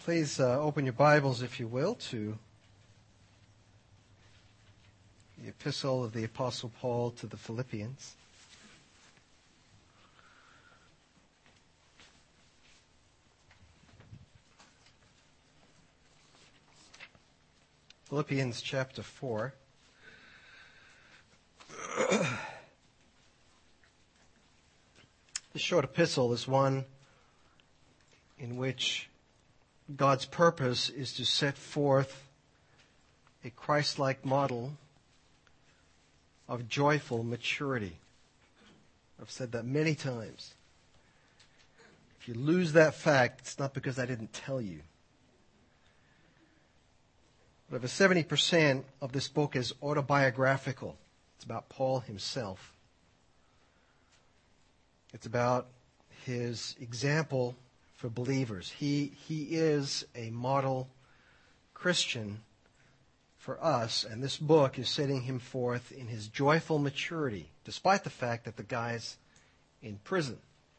Please open your Bibles, if you will, to the Epistle of the Apostle Paul to the Philippians. Philippians chapter 4. This short epistle is one in which God's purpose is to set forth a Christ-like model of joyful maturity. I've said that many times. If you lose that fact, it's not because I didn't tell you. But over 70% of this book is autobiographical. It's about Paul himself. It's about his example for believers. He is a model Christian for us, and this book is setting him forth in his joyful maturity, despite the fact that the guy's in prison.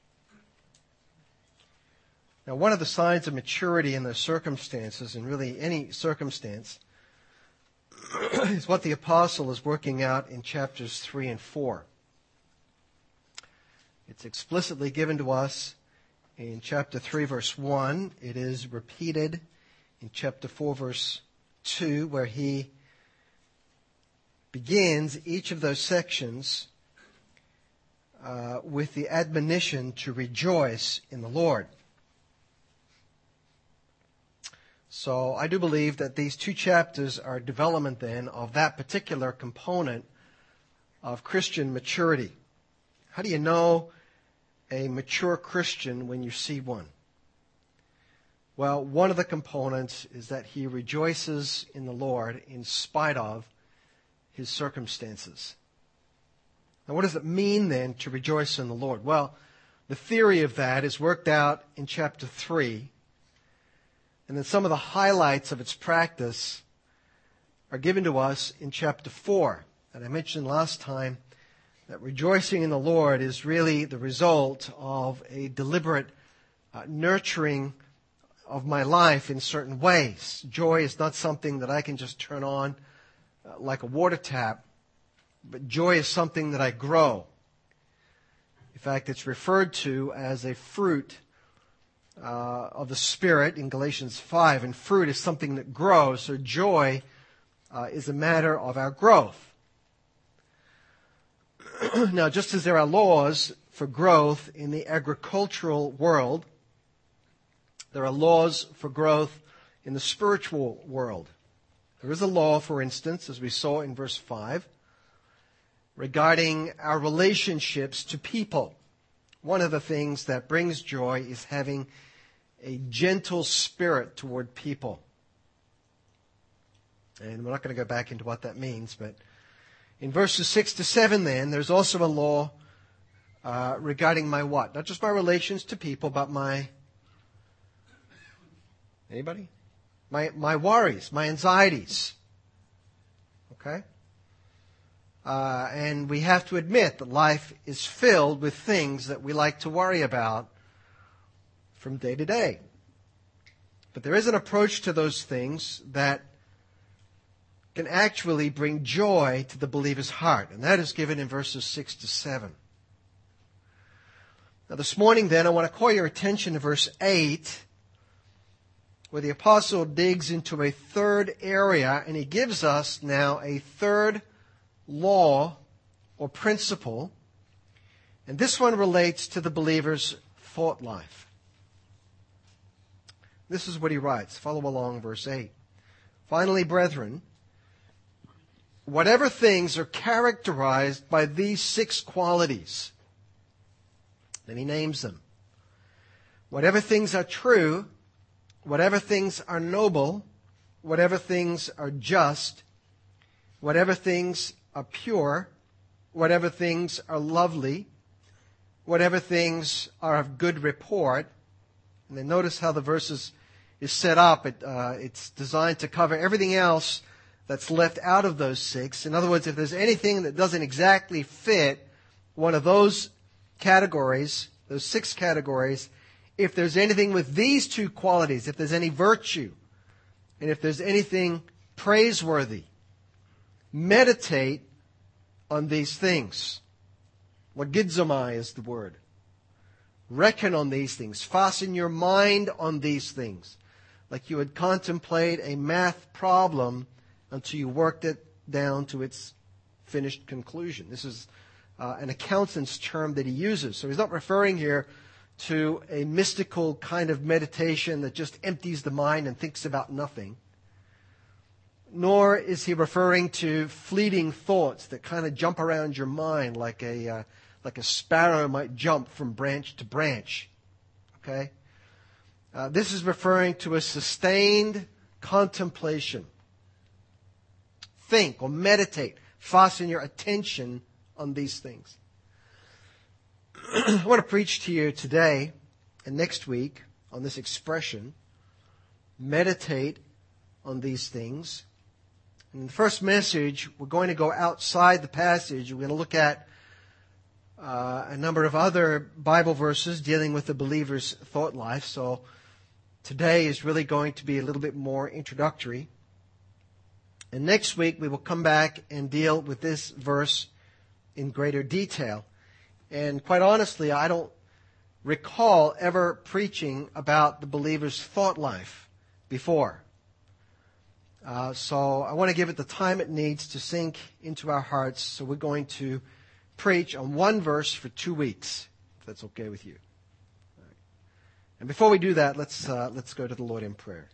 Now, one of the signs of maturity in the circumstances, and really any circumstance, is what the apostle is working out in chapters 3 and 4. It's explicitly given to us in chapter 3, verse 1. It is repeated in chapter 4, verse 2, where he begins each of those sections with the admonition to rejoice in the Lord. So I do believe that these two chapters are development then of that particular component of Christian maturity. How do you know a mature Christian when you see one? Well, one of the components is that he rejoices in the Lord in spite of his circumstances. Now, what does it mean then to rejoice in the Lord? Well, the theory of that is worked out in chapter 3, and then some of the highlights of its practice are given to us in chapter 4. And I mentioned last time that rejoicing in the Lord is really the result of a deliberate nurturing of my life in certain ways. Joy is not something that I can just turn on like a water tap, but joy is something that I grow. In fact, it's referred to as a fruit of the Spirit in Galatians 5, and fruit is something that grows, so joy is a matter of our growth. Now, just as there are laws for growth in the agricultural world, there are laws for growth in the spiritual world. There is a law, for instance, as we saw in verse 5, regarding our relationships to people. One of the things that brings joy is having a gentle spirit toward people. And we're not going to go back into what that means, but in verses 6 to 7 then, there's also a law regarding my what? Not just my relations to people, but my... Anybody? My worries, my anxieties. Okay? And we have to admit that life is filled with things that we like to worry about from day to day. But there is an approach to those things that can actually bring joy to the believer's heart. And that is given in verses 6 to 7. Now this morning then, I want to call your attention to verse 8, where the apostle digs into a third area, and he gives us now a third law or principle. And this one relates to the believer's thought life. This is what he writes. Follow along, verse 8. Finally, brethren, whatever things are characterized by these 6 qualities, then he names them. Whatever things are true, whatever things are noble, whatever things are just, whatever things are pure, whatever things are lovely, whatever things are of good report. And then notice how the verses is set up. It's designed to cover everything else that's left out of those 6. In other words, if there's anything that doesn't exactly fit one of those categories, those 6 categories, if there's anything with these two qualities, if there's any virtue, and if there's anything praiseworthy, meditate on these things. Logizomai is the word. Reckon on these things. Fasten your mind on these things. Like you would contemplate a math problem until you worked it down to its finished conclusion. This is an accountant's term that he uses. So he's not referring here to a mystical kind of meditation that just empties the mind and thinks about nothing. Nor is he referring to fleeting thoughts that kind of jump around your mind like a sparrow might jump from branch to branch. Okay? This is referring to a sustained contemplation. Think or meditate. Fasten your attention on these things. I want to preach to you today and next week on this expression, meditate on these things. In the first message, we're going to go outside the passage. We're going to look at a number of other Bible verses dealing with the believer's thought life. So today is really going to be a little bit more introductory. And next week we will come back and deal with this verse in greater detail. And quite honestly, I don't recall ever preaching about the believer's thought life before. So I want to give it the time it needs to sink into our hearts. So we're going to preach on one verse for 2 weeks, if that's okay with you. Right. And before we do that, let's go to the Lord in prayer.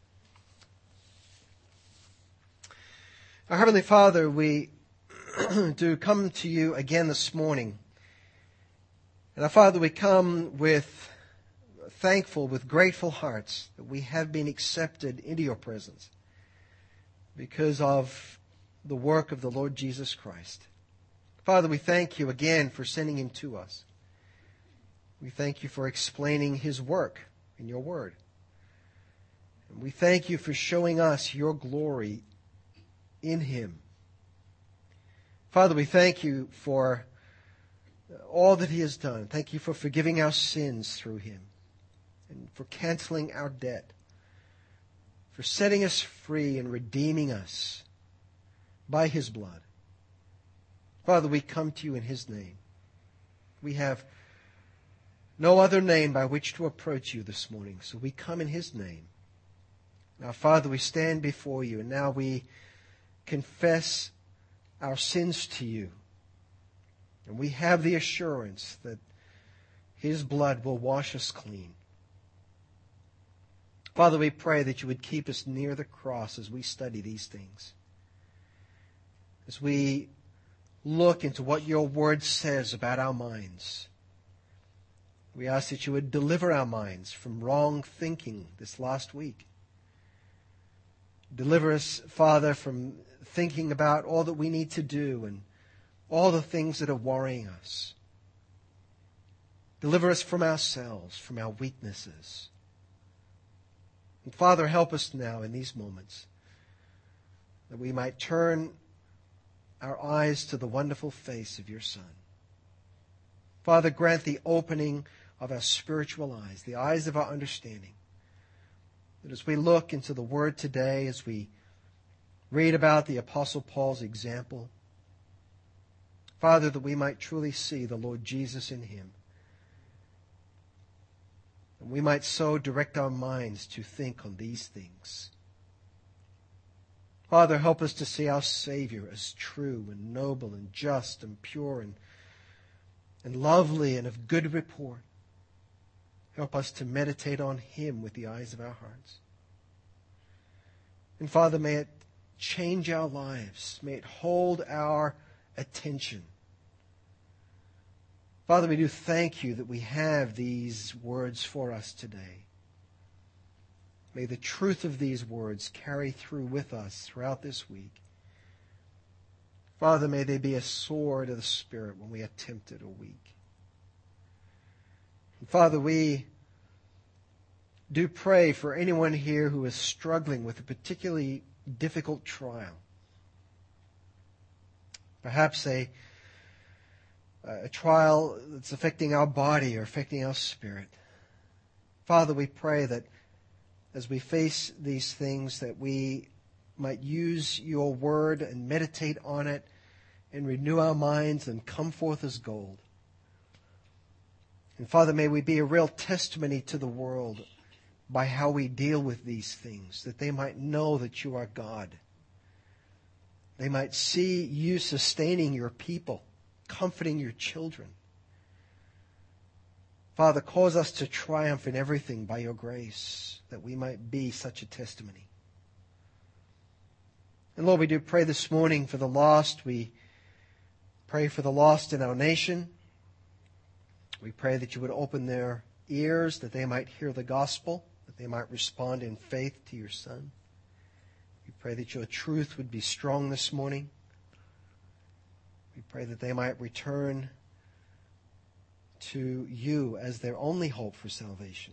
Our Heavenly Father, we do come to you again this morning. And our Father, we come with grateful hearts that we have been accepted into your presence because of the work of the Lord Jesus Christ. Father, we thank you again for sending him to us. We thank you for explaining his work in your word. And we thank you for showing us your glory in him. Father, we thank you for all that he has done. Thank you for forgiving our sins through him and for canceling our debt, for setting us free and redeeming us by his blood. Father, we come to you in his name. We have no other name by which to approach you this morning, so we come in his name. Now, Father, we stand before you, and now we confess our sins to you. And we have the assurance that his blood will wash us clean. Father, we pray that you would keep us near the cross as we study these things. As we look into what your word says about our minds. We ask that you would deliver our minds from wrong thinking this last week. Deliver us, Father, from thinking about all that we need to do and all the things that are worrying us. Deliver us from ourselves, from our weaknesses. And Father, help us now in these moments that we might turn our eyes to the wonderful face of your Son. Father, grant the opening of our spiritual eyes, the eyes of our understanding, that as we look into the Word today, as we read about the Apostle Paul's example, Father, that we might truly see the Lord Jesus in him. And we might so direct our minds to think on these things. Father, help us to see our Savior as true and noble and just and pure and lovely and of good report. Help us to meditate on him with the eyes of our hearts. And Father, may it change our lives. May it hold our attention. Father, we do thank you that we have these words for us today. May the truth of these words carry through with us throughout this week. Father, may they be a sword of the Spirit when we are tempted or weak. And Father, we do pray for anyone here who is struggling with a particularly difficult trial. Perhaps a trial that's affecting our body or affecting our spirit. Father, we pray that as we face these things, that we might use your word and meditate on it and renew our minds and come forth as gold. And Father, may we be a real testimony to the world by how we deal with these things, that they might know that you are God. They might see you sustaining your people, comforting your children. Father, cause us to triumph in everything by your grace, that we might be such a testimony. And Lord, we do pray this morning for the lost. We pray for the lost in our nation. We pray that you would open their ears, that they might hear the gospel, that they might respond in faith to your Son. We pray that your truth would be strong this morning. We pray that they might return to you as their only hope for salvation.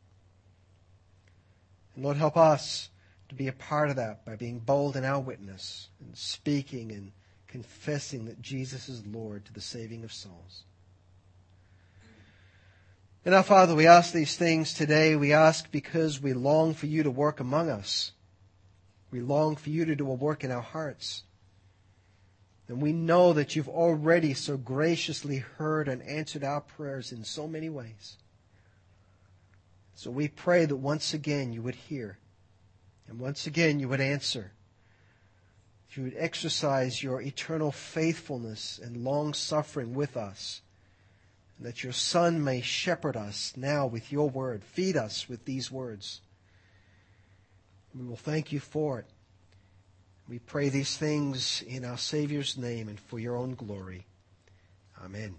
And Lord, help us to be a part of that by being bold in our witness and speaking and confessing that Jesus is Lord to the saving of souls. And our Father, we ask these things today. We ask because we long for you to work among us. We long for you to do a work in our hearts. And we know that you've already so graciously heard and answered our prayers in so many ways. So we pray that once again you would hear, and once again you would answer. You would exercise your eternal faithfulness and long-suffering with us, and that your Son may shepherd us now with your word, feed us with these words. We will thank you for it. We pray these things in our Savior's name and for your own glory. Amen.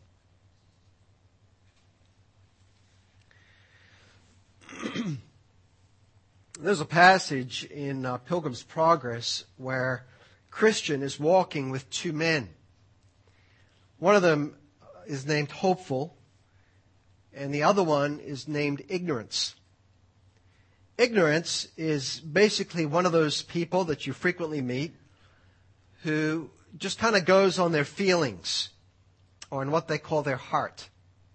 There's a passage in Pilgrim's Progress where Christian is walking with two men. One of them is named Hopeful, and the other one is named Ignorance. Ignorance is basically one of those people that you frequently meet who just kind of goes on their feelings or on what they call their heart.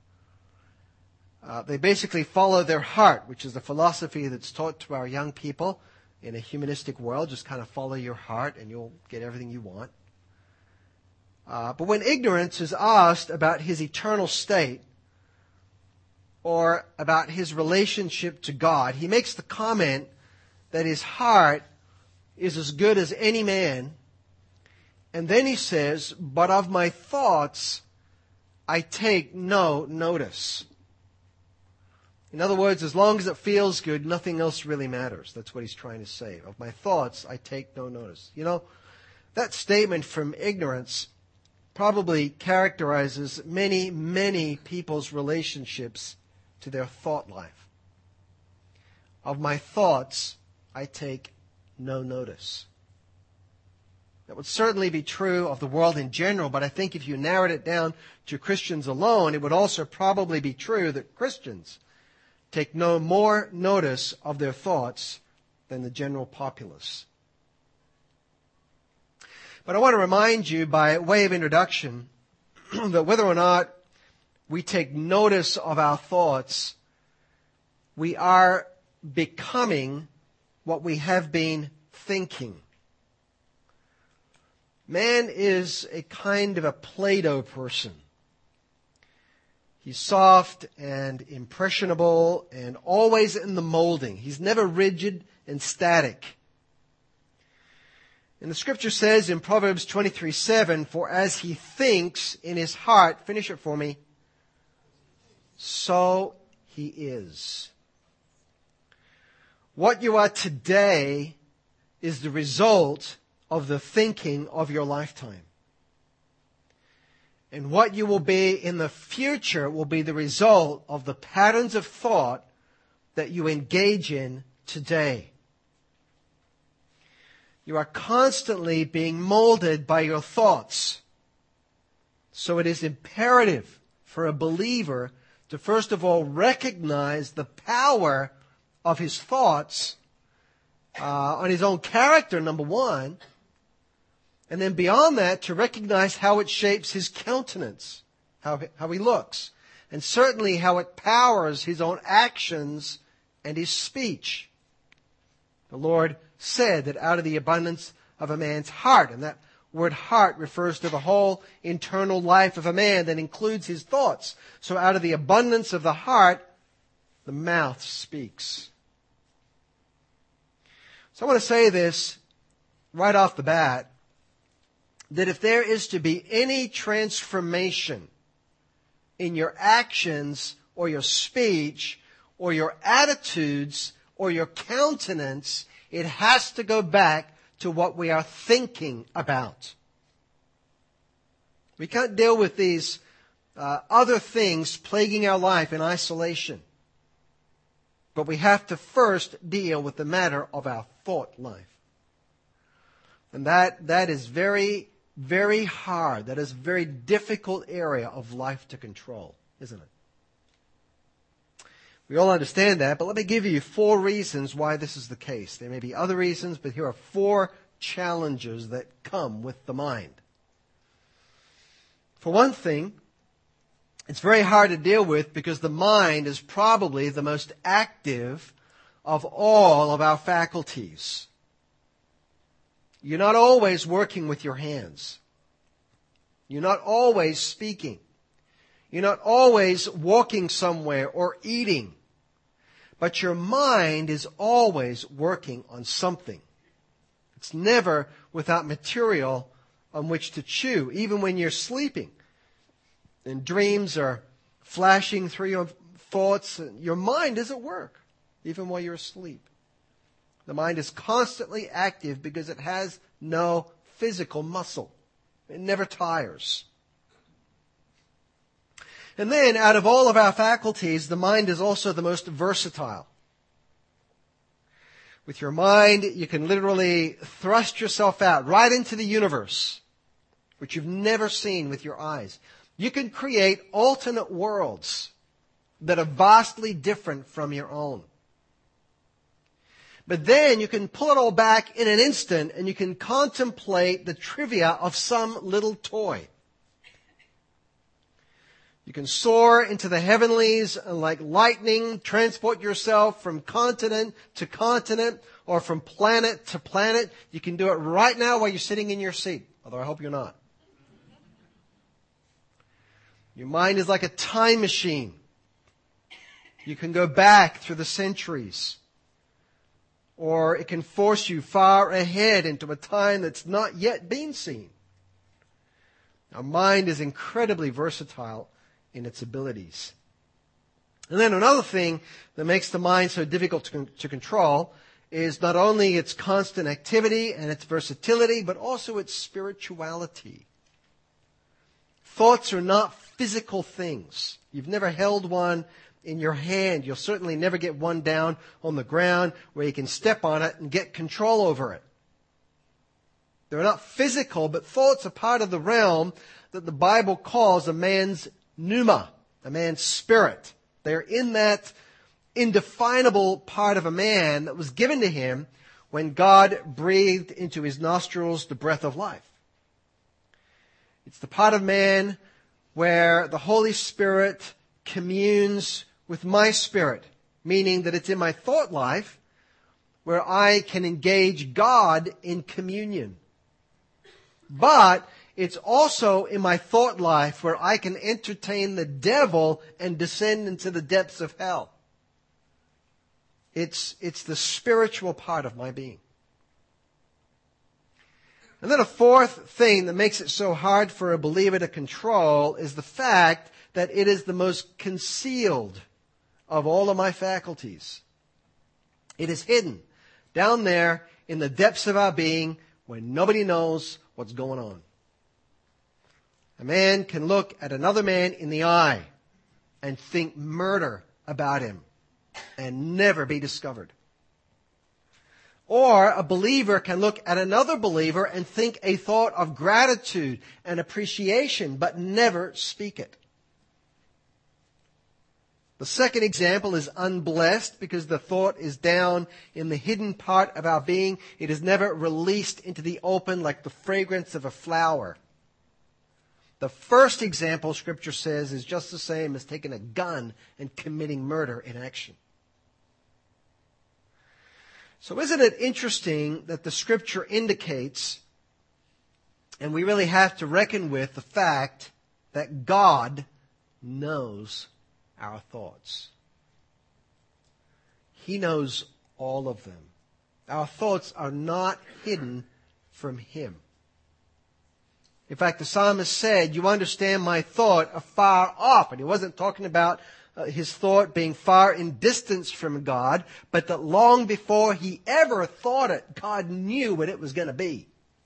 They basically follow their heart, which is the philosophy that's taught to our young people in a humanistic world. Just kind of follow your heart and you'll get everything you want. But when ignorance is asked about his eternal state or about his relationship to God, he makes the comment that his heart is as good as any man. And then he says, but of my thoughts I take no notice. In other words, as long as it feels good, nothing else really matters. That's what he's trying to say. Of my thoughts I take no notice. You know, that statement from ignorance probably characterizes many, many people's relationships to their thought life. Of my thoughts, I take no notice. That would certainly be true of the world in general, but I think if you narrowed it down to Christians alone, it would also probably be true that Christians take no more notice of their thoughts than the general populace. But I want to remind you by way of introduction that whether or not we take notice of our thoughts, we are becoming what we have been thinking. Man is a kind of a Play-Doh person. He's soft and impressionable and always in the molding. He's never rigid and static. And the scripture says in Proverbs 23:7, for as he thinks in his heart, finish it for me, so he is. What you are today is the result of the thinking of your lifetime. And what you will be in the future will be the result of the patterns of thought that you engage in today. You are constantly being molded by your thoughts. So it is imperative for a believer to first of all recognize the power of his thoughts on his own character, number one. And then beyond that, to recognize how it shapes his countenance, how he looks. And certainly how it powers his own actions and his speech. The Lord said that out of the abundance of a man's heart, and that word heart refers to the whole internal life of a man that includes his thoughts. So out of the abundance of the heart, the mouth speaks. So I want to say this right off the bat, that if there is to be any transformation in your actions or your speech or your attitudes or your countenance, it has to go back to what we are thinking about. We can't deal with these other things plaguing our life in isolation. But we have to first deal with the matter of our thought life. And that is very, very hard. That is a very difficult area of life to control, isn't it? We all understand that, but let me give you 4 reasons why this is the case. There may be other reasons, but here are 4 challenges that come with the mind. For one thing, it's very hard to deal with because the mind is probably the most active of all of our faculties. You're not always working with your hands. You're not always speaking. You're not always walking somewhere or eating. But your mind is always working on something. It's never without material on which to chew, even when you're sleeping. And dreams are flashing through your thoughts. Your mind is at work, even while you're asleep. The mind is constantly active because it has no physical muscle. It never tires. And then, out of all of our faculties, the mind is also the most versatile. With your mind, you can literally thrust yourself out right into the universe, which you've never seen with your eyes. You can create alternate worlds that are vastly different from your own. But then you can pull it all back in an instant and you can contemplate the trivia of some little toy. You can soar into the heavenlies and like lightning transport yourself from continent to continent or from planet to planet. You can do it right now while you're sitting in your seat, although I hope you're not. Your mind is like a time machine. You can go back through the centuries. Or it can force you far ahead into a time that's not yet been seen. Our mind is incredibly versatile in its abilities. And then another thing that makes the mind so difficult to control is not only its constant activity and its versatility, but also its spirituality. Thoughts are not physical things. You've never held one in your hand. You'll certainly never get one down on the ground where you can step on it and get control over it. They're not physical, but thoughts are part of the realm that the Bible calls a man's pneuma, a man's spirit. They're in that indefinable part of a man that was given to him when God breathed into his nostrils the breath of life. It's the part of man where the Holy Spirit communes with my spirit, meaning that it's in my thought life where I can engage God in communion. But it's also in my thought life where I can entertain the devil and descend into the depths of hell. It's the spiritual part of my being. And then a fourth thing that makes it so hard for a believer to control is the fact that it is the most concealed of all of my faculties. It is hidden down there in the depths of our being where nobody knows what's going on. A man can look at another man in the eye and think murder about him and never be discovered. Or a believer can look at another believer and think a thought of gratitude and appreciation, but never speak it. The second example is unblessed because the thought is down in the hidden part of our being. It is never released into the open like the fragrance of a flower. The first example, Scripture says, is just the same as taking a gun and committing murder in action. So isn't it interesting that the Scripture indicates, and we really have to reckon with the fact that God knows our thoughts. He knows all of them. Our thoughts are not hidden from Him. In fact, the psalmist said, "You understand my thought afar off." And he wasn't talking about his thought being far in distance from God, but that long before he ever thought it, God knew what it was going to be.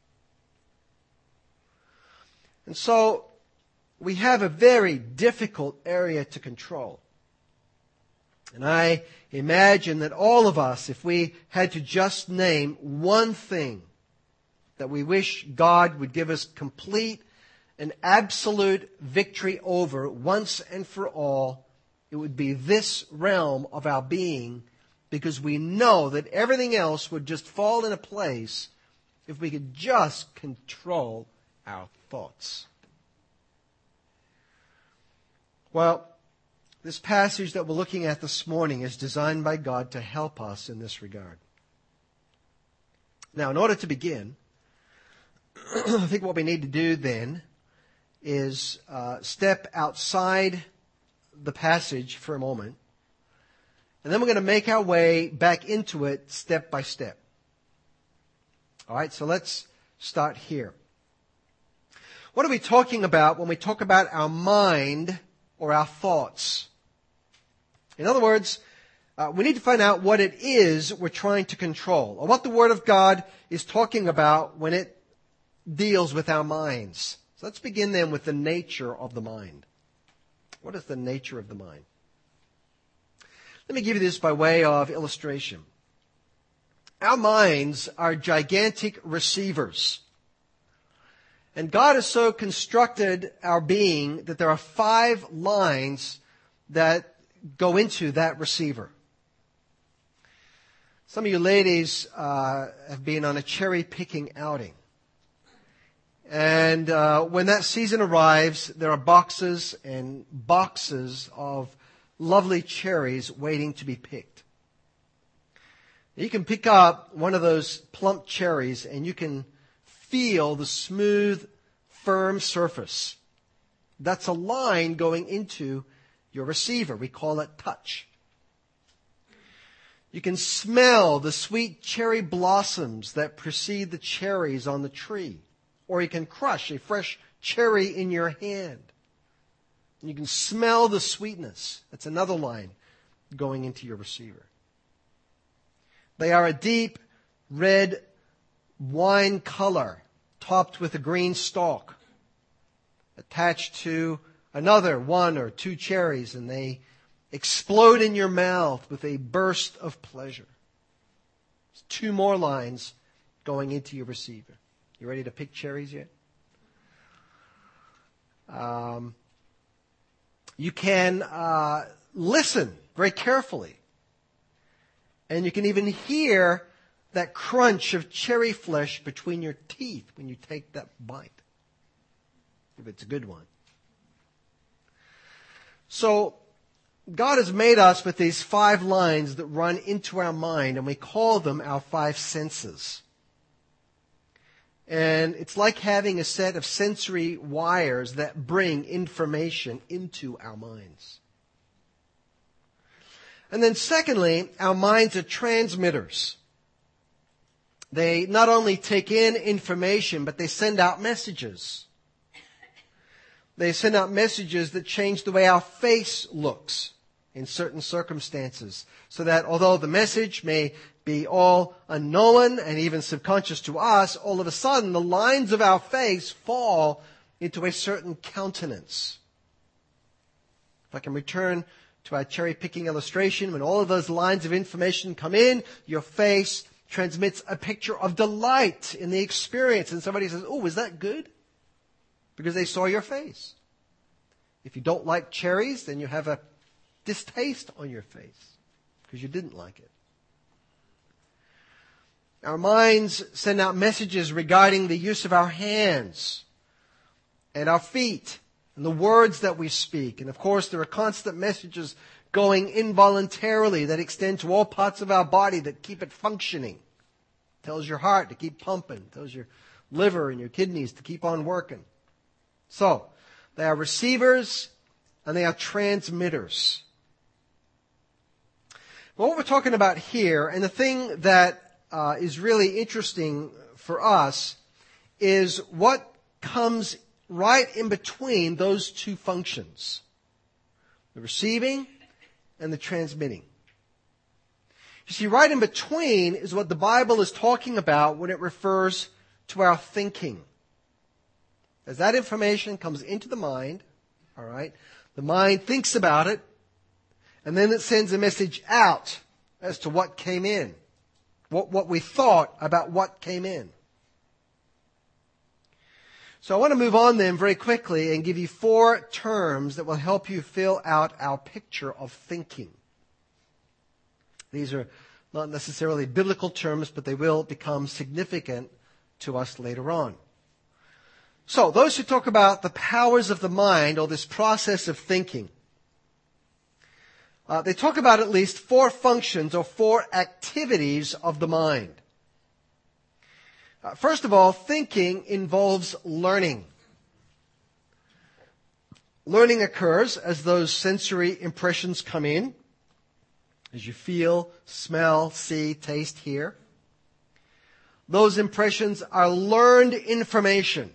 And so we have a very difficult area to control. And I imagine that all of us, if we had to just name one thing that we wish God would give us complete and absolute victory over once and for all, it would be this realm of our being, because we know that everything else would just fall into place if we could just control our thoughts. Well, this passage that we're looking at this morning is designed by God to help us in this regard. Now, in order to begin, I think what we need to do then is step outside the passage for a moment, and then we're going to make our way back into it step by step. All right, so let's start here. What are we talking about when we talk about our mind or our thoughts? In other words, we need to find out what it is we're trying to control, or what the Word of God is talking about when it deals with our minds. So let's begin then with the nature of the mind. What is the nature of the mind? Let me give you this by way of illustration. Our minds are gigantic receivers. And God has so constructed our being that there are 5 lines that go into that receiver. Some of you ladies have been on a cherry picking outing. And when that season arrives, there are boxes and boxes of lovely cherries waiting to be picked. You can pick up one of those plump cherries and you can feel the smooth, firm surface. That's a line going into your receiver. We call it touch. You can smell the sweet cherry blossoms that precede the cherries on the tree. Or you can crush a fresh cherry in your hand. You can smell the sweetness. That's another line going into your receiver. They are a deep red wine color topped with a green stalk attached to another 1 or 2 cherries, and they explode in your mouth with a burst of pleasure. There's 2 more lines going into your receiver. You ready to pick cherries yet? You can listen very carefully. And you can even hear that crunch of cherry flesh between your teeth when you take that bite, if it's a good one. So God has made us with these 5 lines that run into our mind, and we call them our 5 senses. And it's like having a set of sensory wires that bring information into our minds. And then secondly, our minds are transmitters. They not only take in information, but they send out messages. They send out messages that change the way our face looks in certain circumstances, so that although the message may be all unknown and even subconscious to us, all of a sudden the lines of our face fall into a certain countenance. If I can return to our cherry picking illustration, when all of those lines of information come in, your face transmits a picture of delight in the experience. And somebody says, "Oh, is that good?" Because they saw your face. If you don't like cherries, then you have a distaste on your face because you didn't like it. Our minds send out messages regarding the use of our hands and our feet and the words that we speak. And of course, there are constant messages going involuntarily that extend to all parts of our body that keep it functioning. Tells your heart to keep pumping. Tells your liver and your kidneys to keep on working. So, they are receivers and they are transmitters. Well, what we're talking about here, and the thing that is really interesting for us, is what comes right in between those two functions. The receiving and the transmitting. You see, right in between is what the Bible is talking about when it refers to our thinking. As that information comes into the mind, all right, the mind thinks about it, and then it sends a message out as to what came in, what we thought about what came in. So I want to move on then very quickly and give you 4 terms that will help you fill out our picture of thinking. These are not necessarily biblical terms, but they will become significant to us later on. So, those who talk about the powers of the mind, or this process of thinking, they talk about at least 4 functions or 4 activities of the mind. First of all, thinking involves learning. Learning occurs as those sensory impressions come in, as you feel, smell, see, taste, hear. Those impressions are learned information.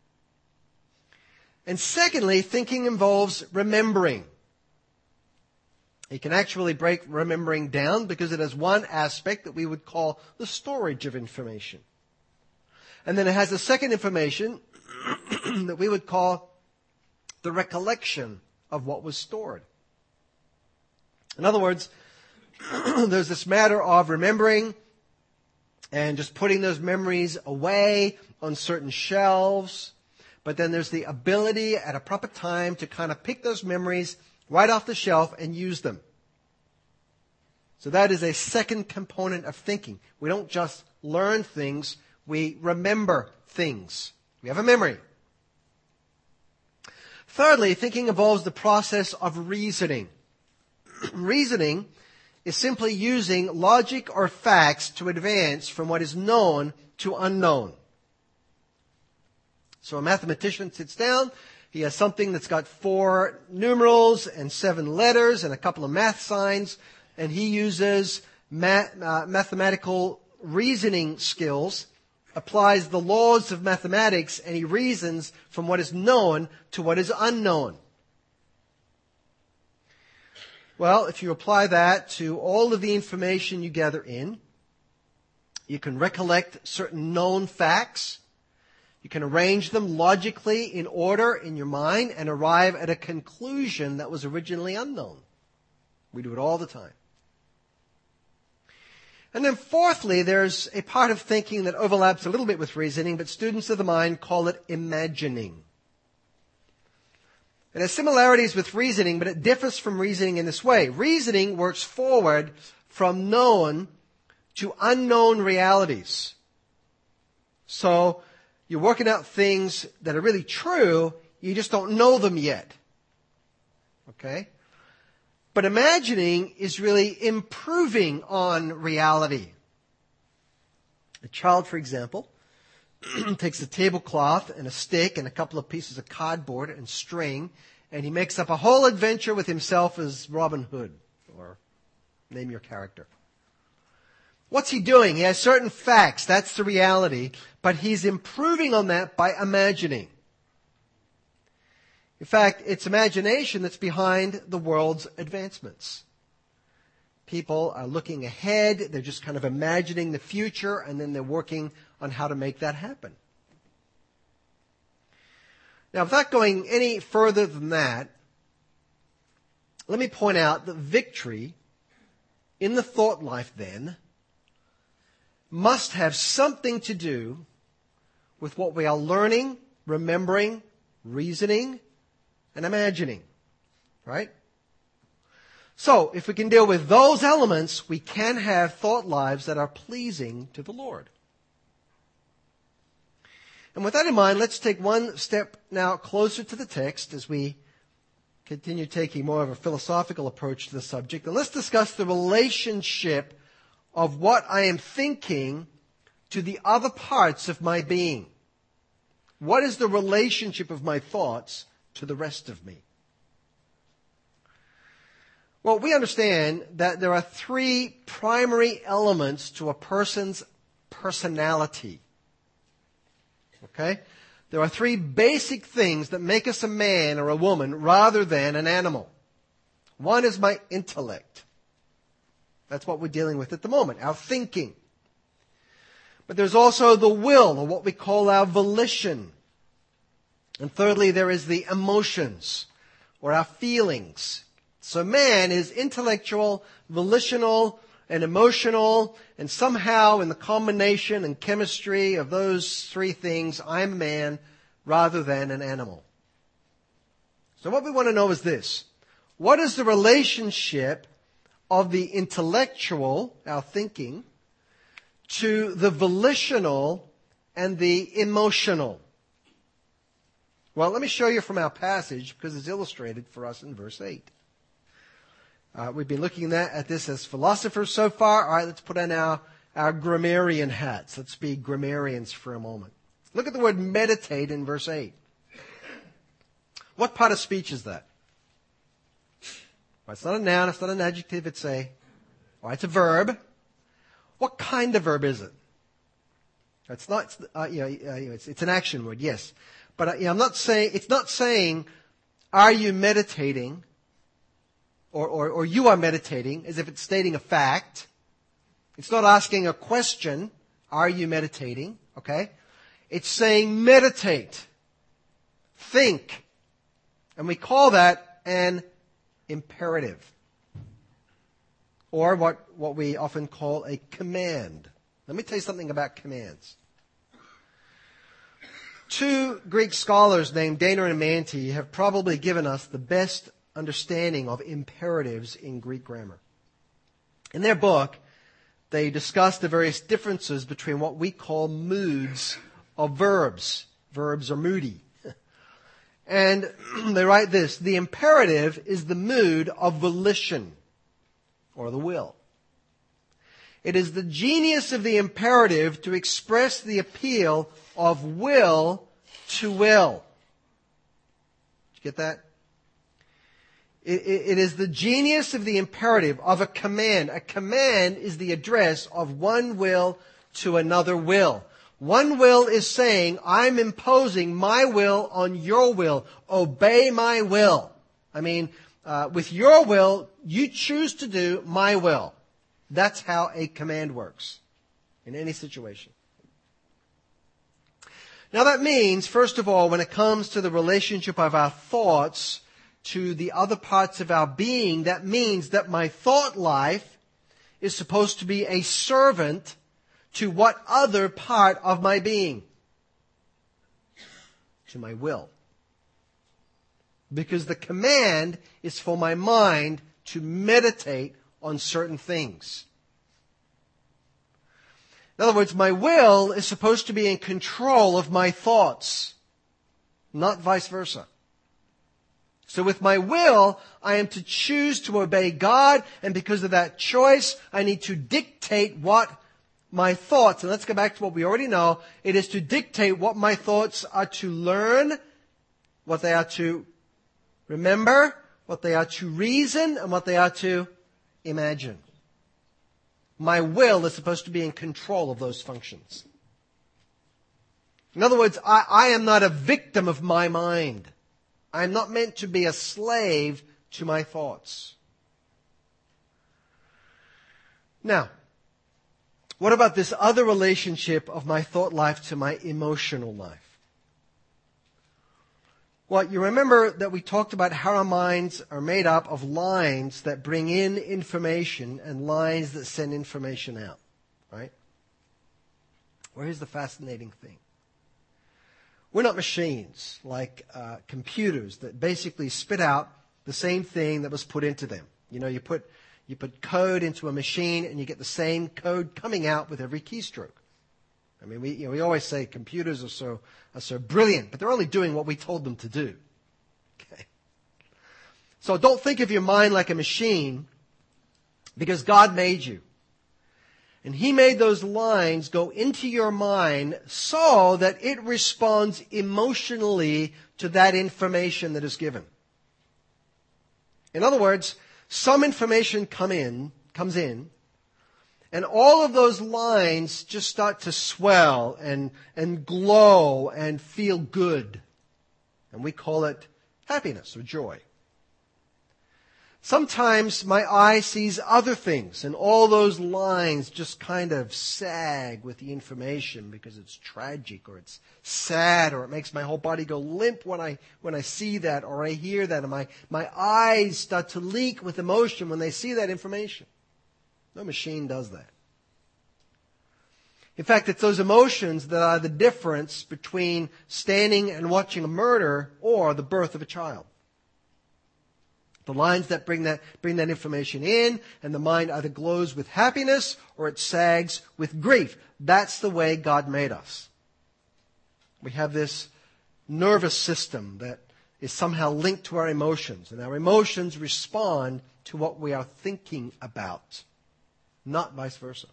And secondly, thinking involves remembering. You can actually break remembering down because it has one aspect that we would call the storage of information. And then it has a second information that we would call the recollection of what was stored. In other words, there's this matter of remembering and just putting those memories away on certain shelves. But then there's the ability at a proper time to kind of pick those memories right off the shelf and use them. So that is a second component of thinking. We don't just learn things, we remember things. We have a memory. Thirdly, thinking involves the process of reasoning. Reasoning is simply using logic or facts to advance from what is known to unknown. So a mathematician sits down, he has something that's got 4 numerals and 7 letters and a couple of math signs, and he uses mathematical reasoning skills, applies the laws of mathematics, and he reasons from what is known to what is unknown. Well, if you apply that to all of the information you gather in, you can recollect certain known facts. You can arrange them logically in order in your mind and arrive at a conclusion that was originally unknown. We do it all the time. And then fourthly, there's a part of thinking that overlaps a little bit with reasoning, but students of the mind call it imagining. It has similarities with reasoning, but it differs from reasoning in this way. Reasoning works forward from known to unknown realities. So, you're working out things that are really true, you just don't know them yet. Okay? But imagining is really improving on reality. A child, for example, takes a tablecloth and a stick and a couple of pieces of cardboard and string, and he makes up a whole adventure with himself as Robin Hood, or name your character. What's he doing? He has certain facts, that's the reality, but he's improving on that by imagining. In fact, it's imagination that's behind the world's advancements. People are looking ahead, they're just kind of imagining the future, and then they're working on how to make that happen. Now, without going any further than that, let me point out that victory in the thought life then must have something to do with what we are learning, remembering, reasoning, and imagining. Right? So, if we can deal with those elements, we can have thought lives that are pleasing to the Lord. And with that in mind, let's take one step now closer to the text as we continue taking more of a philosophical approach to the subject. And let's discuss the relationship of what I am thinking to the other parts of my being. What is the relationship of my thoughts to the rest of me? Well, we understand that there are three primary elements to a person's personality. Okay? There are three basic things that make us a man or a woman rather than an animal. One is my intellect. That's what we're dealing with at the moment, our thinking. But there's also the will, or what we call our volition. And thirdly, there is the emotions, or our feelings. So man is intellectual, volitional, and emotional, and somehow in the combination and chemistry of those three things, I'm a man rather than an animal. So what we want to know is this. What is the relationship of the intellectual, our thinking, to the volitional and the emotional? Well, let me show you from our passage because it's illustrated for us in verse 8. We've been looking at this as philosophers so far. All right, let's put on our grammarian hats. Let's be grammarians for a moment. Look at the word meditate in verse 8. What part of speech is that? Well, it's not a noun, it's not an adjective, it's a verb. What kind of verb is it? It's not, it's an action word, yes. But I'm not saying, it's not saying, are you meditating? Or you are meditating, as if it's stating a fact. It's not asking a question, are you meditating? Okay? It's saying meditate. Think. And we call that an imperative. Or what we often call a command. Let me tell you something about commands. Two Greek scholars named Dana and Manti have probably given us the best understanding of imperatives in Greek grammar. In their book, they discuss the various differences between what we call moods of verbs. Verbs are moody. And they write this: the imperative is the mood of volition, or the will. It is the genius of the imperative to express the appeal of will to will. Did you get that? It is the genius of the imperative of a command. A command is the address of one will to another will. One will is saying, I'm imposing my will on your will. Obey my will. I mean, with your will, you choose to do my will. That's how a command works in any situation. Now that means, first of all, when it comes to the relationship of our thoughts to the other parts of our being, that means that my thought life is supposed to be a servant to what other part of my being? To my will. Because the command is for my mind to meditate on certain things. In other words, my will is supposed to be in control of my thoughts, not vice versa. So with my will, I am to choose to obey God, and because of that choice, I need to dictate what my thoughts, and let's go back to what we already know, it is to dictate what my thoughts are to learn, what they are to remember, what they are to reason, and what they are to imagine. My will is supposed to be in control of those functions. In other words, I am not a victim of my mind. I am not meant to be a slave to my thoughts. Now, what about this other relationship of my thought life to my emotional life? Well, you remember that we talked about how our minds are made up of lines that bring in information and lines that send information out, right? Well, here's the fascinating thing. We're not machines like computers that basically spit out the same thing that was put into them. You know, you put code into a machine and you get the same code coming out with every keystroke. I mean, we always say computers are so brilliant, but they're only doing what we told them to do. Okay. So don't think of your mind like a machine, because God made you. And He made those lines go into your mind so that it responds emotionally to that information that is given. In other words, some information comes in, and all of those lines just start to swell and glow and feel good. And we call it happiness or joy. Sometimes my eye sees other things, and all those lines just kind of sag with the information because it's tragic or it's sad or it makes my whole body go limp when I see that or I hear that, and my eyes start to leak with emotion when they see that information. No machine does that. In fact, it's those emotions that are the difference between standing and watching a murder or the birth of a child. The lines that bring that information in, and the mind either glows with happiness or it sags with grief. That's the way God made us. We have this nervous system that is somehow linked to our emotions, and our emotions respond to what we are thinking about, not vice versa.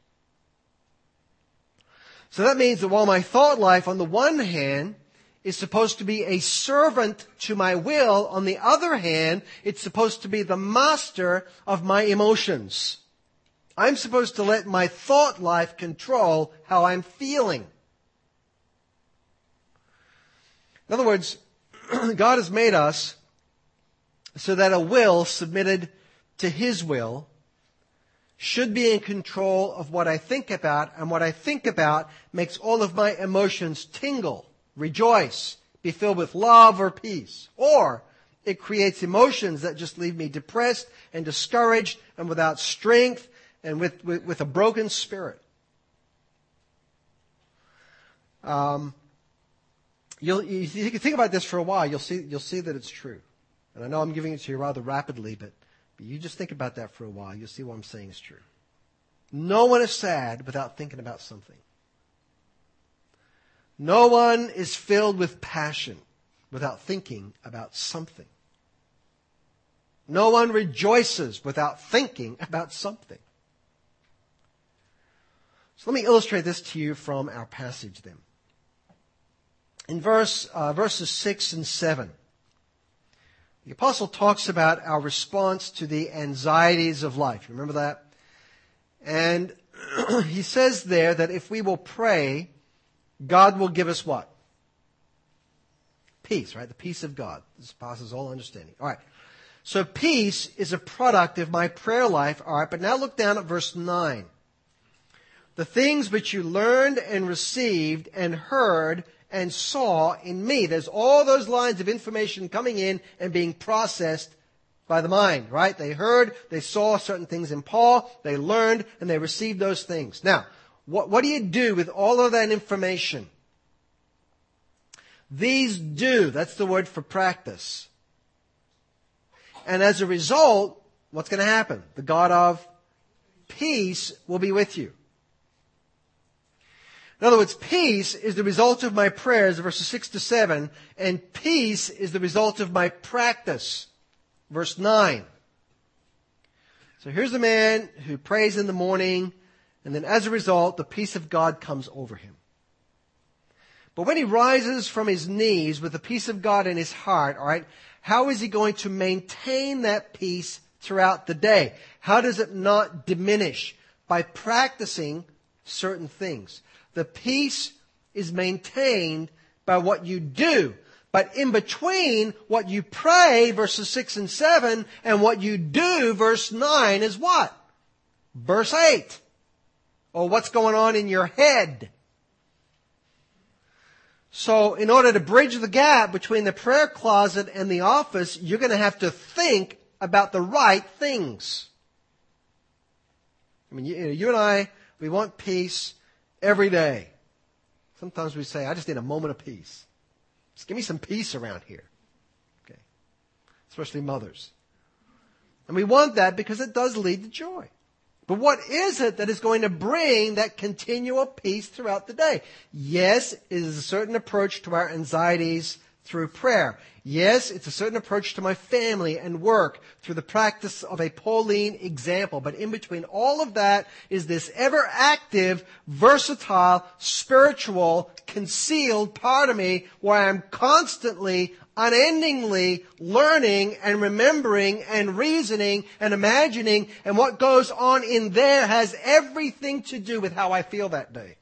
So that means that while my thought life, on the one hand, is supposed to be a servant to my will, on the other hand, it's supposed to be the master of my emotions. I'm supposed to let my thought life control how I'm feeling. In other words, God has made us so that a will submitted to His will should be in control of what I think about, and what I think about makes all of my emotions tingle, rejoice, be filled with love or peace. Or it creates emotions that just leave me depressed and discouraged and without strength and with a broken spirit. You think about this for a while, you'll see that it's true. And I know I'm giving it to you rather rapidly, but you just think about that for a while. You'll see what I'm saying is true. No one is sad without thinking about something. No one is filled with passion without thinking about something. No one rejoices without thinking about something. So let me illustrate this to you from our passage then. In verses 6 and 7, the apostle talks about our response to the anxieties of life. You remember that? And he says there that if we will pray, God will give us what? Peace, right? The peace of God. This passes all understanding. All right. So peace is a product of my prayer life. All right. But now look down at verse 9. The things which you learned and received and heard and saw in me. There's all those lines of information coming in and being processed by the mind, right? They heard, they saw certain things in Paul, they learned, and they received those things. Now, what do you do with all of that information? These do. That's the word for practice. And as a result, what's going to happen? The God of peace will be with you. In other words, peace is the result of my prayers, verses 6 to 7, and peace is the result of my practice, verse 9. So here's a man who prays in the morning, and then as a result, the peace of God comes over him. But when he rises from his knees with the peace of God in his heart, all right, how is he going to maintain that peace throughout the day? How does it not diminish? By practicing certain things. The peace is maintained by what you do. But in between what you pray, verses 6 and 7, and what you do, verse 9, is what? Verse 8. Or what's going on in your head. So in order to bridge the gap between the prayer closet and the office, you're going to have to think about the right things. I mean, you and I, we want peace every day. Sometimes we say, I just need a moment of peace. Just give me some peace around here. Okay. Especially mothers. And we want that because it does lead to joy. But what is it that is going to bring that continual peace throughout the day? Yes, it is a certain approach to our anxieties through prayer. Yes, it's a certain approach to my family and work through the practice of a Pauline example. But in between all of that is this ever active, versatile, spiritual, concealed part of me where I'm constantly, unendingly learning and remembering and reasoning and imagining. And what goes on in there has everything to do with how I feel that day.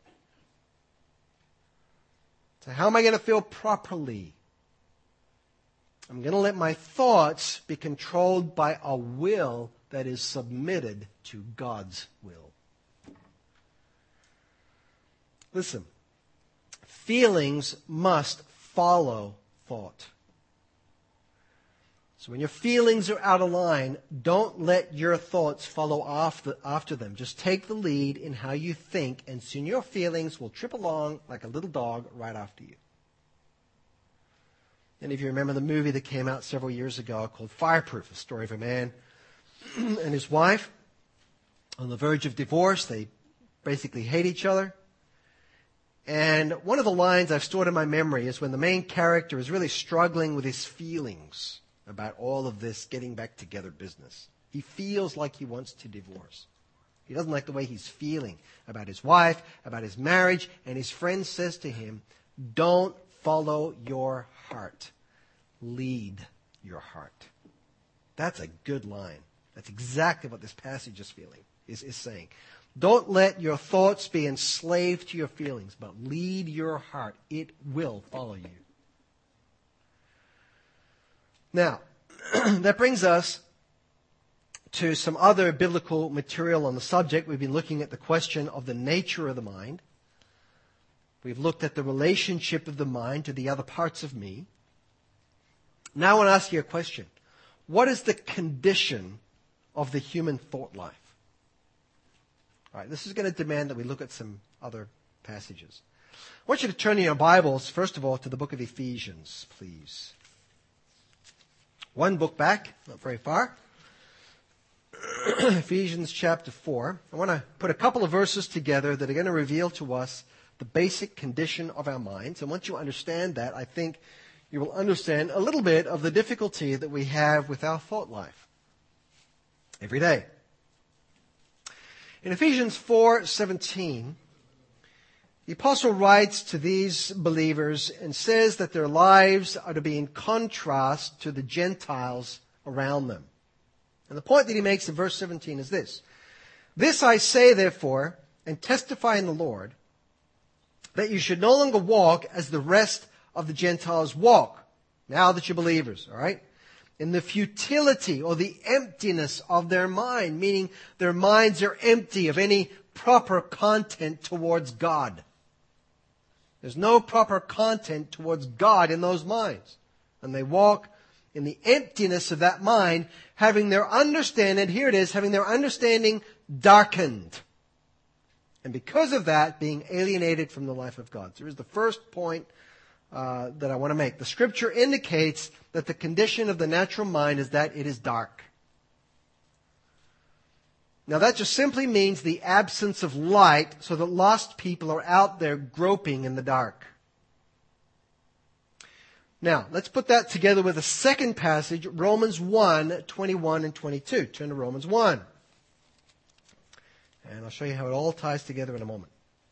So how am I going to feel properly? I'm going to let my thoughts be controlled by a will that is submitted to God's will. Listen, feelings must follow thought. So when your feelings are out of line, don't let your thoughts follow after them. Just take the lead in how you think, and soon your feelings will trip along like a little dog right after you. And if you remember the movie that came out several years ago called Fireproof, a story of a man and his wife on the verge of divorce. They basically hate each other. And one of the lines I've stored in my memory is when the main character is really struggling with his feelings about all of this getting back together business. He feels like he wants to divorce. He doesn't like the way he's feeling about his wife, about his marriage, and his friend says to him, don't follow your heart. Lead your heart. That's a good line. That's exactly what this passage is saying. Don't let your thoughts be enslaved to your feelings, but lead your heart. It will follow you. Now, that brings us to some other biblical material on the subject. We've been looking at the question of the nature of the mind. We've looked at the relationship of the mind to the other parts of me. Now I want to ask you a question. What is the condition of the human thought life? All right, this is going to demand that we look at some other passages. I want you to turn in your Bibles, first of all, to the book of Ephesians, please. One book back, not very far. Ephesians chapter 4. I want to put a couple of verses together that are going to reveal to us the basic condition of our minds. And once you understand that, I think you will understand a little bit of the difficulty that we have with our thought life every day. In Ephesians 4:17, the apostle writes to these believers and says that their lives are to be in contrast to the Gentiles around them. And the point that he makes in verse 17 is this. This I say, therefore, and testify in the Lord, that you should no longer walk as the rest of the Gentiles walk, now that you're believers, all right? In the futility or the emptiness of their mind, meaning their minds are empty of any proper content towards God. There's no proper content towards God in those minds. And they walk in the emptiness of that mind, having their understanding, here it is, having their understanding darkened. And because of that, being alienated from the life of God. So here's the first point that I want to make. The scripture indicates that the condition of the natural mind is that it is dark. Now that just simply means the absence of light, so that lost people are out there groping in the dark. Now, let's put that together with a second passage, Romans 1:21 and 22. Turn to Romans 1. And I'll show you how it all ties together in a moment.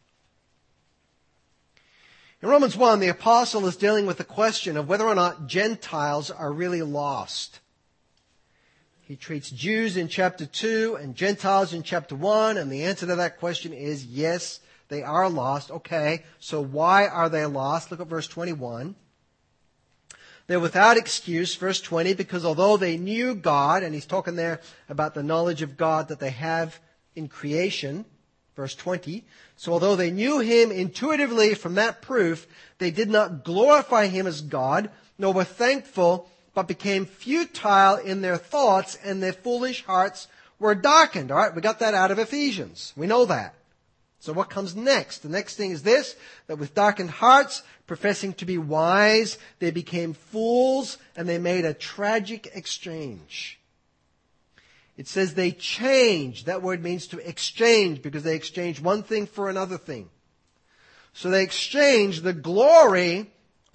In Romans 1, the apostle is dealing with the question of whether or not Gentiles are really lost. He treats Jews in chapter 2 and Gentiles in chapter 1, and the answer to that question is yes, they are lost. Okay, so why are they lost? Look at verse 21. They're without excuse, verse 20, because although they knew God, and he's talking there about the knowledge of God that they have in creation, verse 20, so although they knew him intuitively from that proof, they did not glorify him as God, nor were thankful, but became futile in their thoughts, and their foolish hearts were darkened. All right, we got that out of Ephesians. We know that. So what comes next? The next thing is this, that with darkened hearts, professing to be wise, they became fools, and they made a tragic exchange. It says they changed. That word means to exchange, because they exchanged one thing for another thing. So they exchanged the glory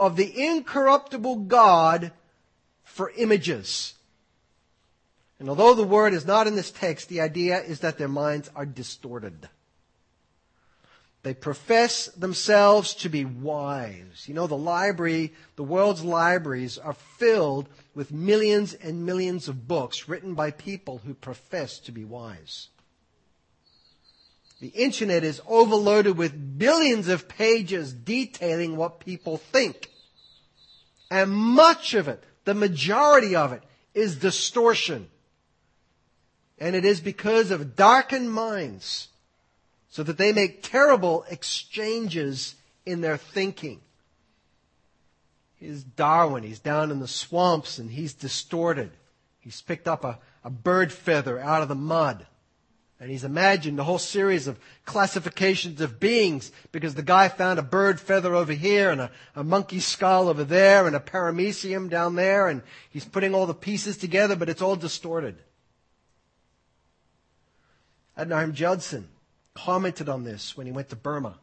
of the incorruptible God for images. And although the word is not in this text, the idea is that their minds are distorted. They profess themselves to be wise. You know, the world's libraries are filled with millions and millions of books written by people who profess to be wise. The internet is overloaded with billions of pages detailing what people think. And much of it, the majority of it, is distortion. And it is because of darkened minds, so that they make terrible exchanges in their thinking. Here's Darwin. He's down in the swamps and he's distorted. He's picked up a bird feather out of the mud. And he's imagined a whole series of classifications of beings because the guy found a bird feather over here and a monkey skull over there and a paramecium down there. And he's putting all the pieces together, but it's all distorted. Adoniram Judson commented on this when he went to Burma.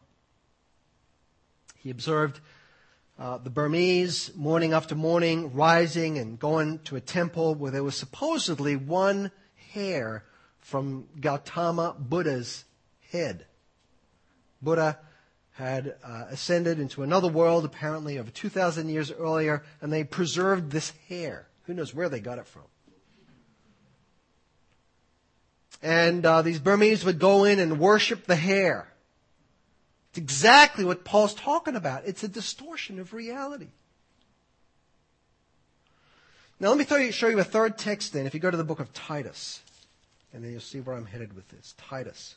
He observed the Burmese morning after morning rising and going to a temple where there was supposedly one hair from Gautama Buddha's head. Buddha had ascended into another world apparently over 2,000 years earlier, and they preserved this hair. Who knows where they got it from? And these Burmese would go in and worship the hair. It's exactly what Paul's talking about. It's a distortion of reality. Now let me show you a third text then. If you go to the book of Titus, and then you'll see where I'm headed with this. Titus.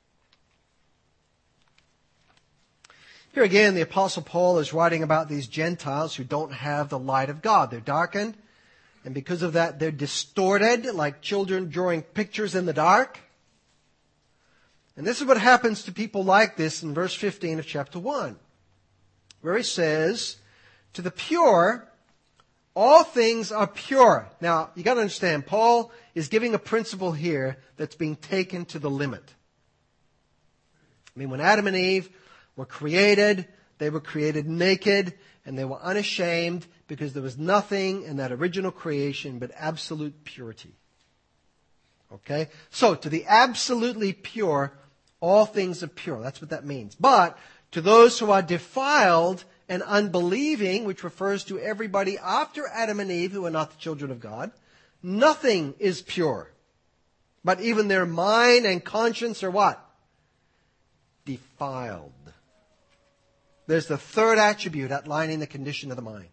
Here again, the Apostle Paul is writing about these Gentiles who don't have the light of God. They're darkened. And because of that, they're distorted, like children drawing pictures in the dark. And this is what happens to people like this in verse 15 of chapter 1, where he says, to the pure, all things are pure. Now, you got to understand, Paul is giving a principle here that's being taken to the limit. I mean, when Adam and Eve were created, they were created naked, and they were unashamed, because there was nothing in that original creation but absolute purity. Okay? So, to the absolutely pure, all things are pure. That's what that means. But, to those who are defiled and unbelieving, which refers to everybody after Adam and Eve who are not the children of God, nothing is pure. But even their mind and conscience are what? Defiled. There's the third attribute outlining the condition of the mind.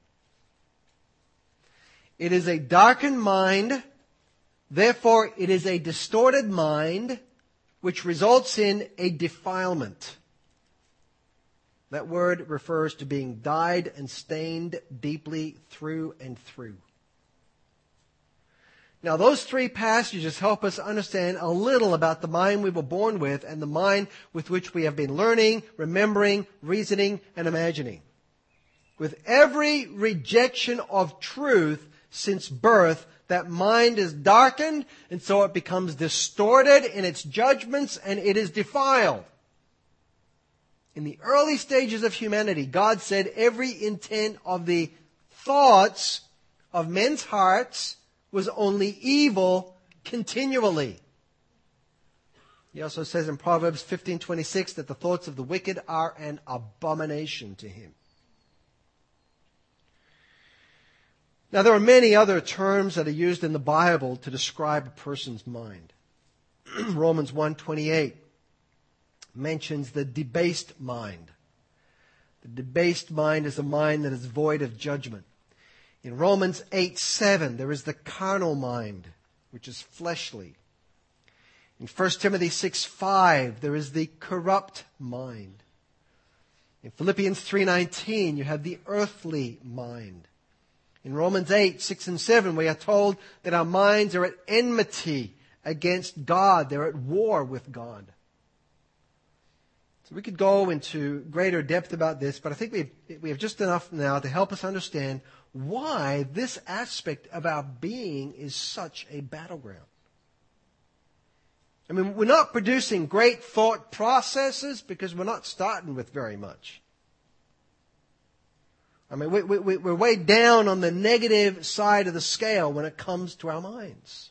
It is a darkened mind, therefore it is a distorted mind, which results in a defilement. That word refers to being dyed and stained deeply through and through. Now, those three passages help us understand a little about the mind we were born with and the mind with which we have been learning, remembering, reasoning, and imagining. With every rejection of truth since birth, that mind is darkened, and so it becomes distorted in its judgments, and it is defiled. In the early stages of humanity, God said every intent of the thoughts of men's hearts was only evil continually. He also says in Proverbs 15:26 that the thoughts of the wicked are an abomination to him. Now, there are many other terms that are used in the Bible to describe a person's mind. Romans 1:28 mentions the debased mind. The debased mind is a mind that is void of judgment. In Romans 8:7, there is the carnal mind, which is fleshly. In 1 Timothy 6:5, there is the corrupt mind. In Philippians 3:19, you have the earthly mind. In Romans 8:6 and 7, we are told that our minds are at enmity against God. They're at war with God. So we could go into greater depth about this, but I think we have just enough now to help us understand why this aspect of our being is such a battleground. I mean, we're not producing great thought processes because we're not starting with very much. I mean, we're way down on the negative side of the scale when it comes to our minds.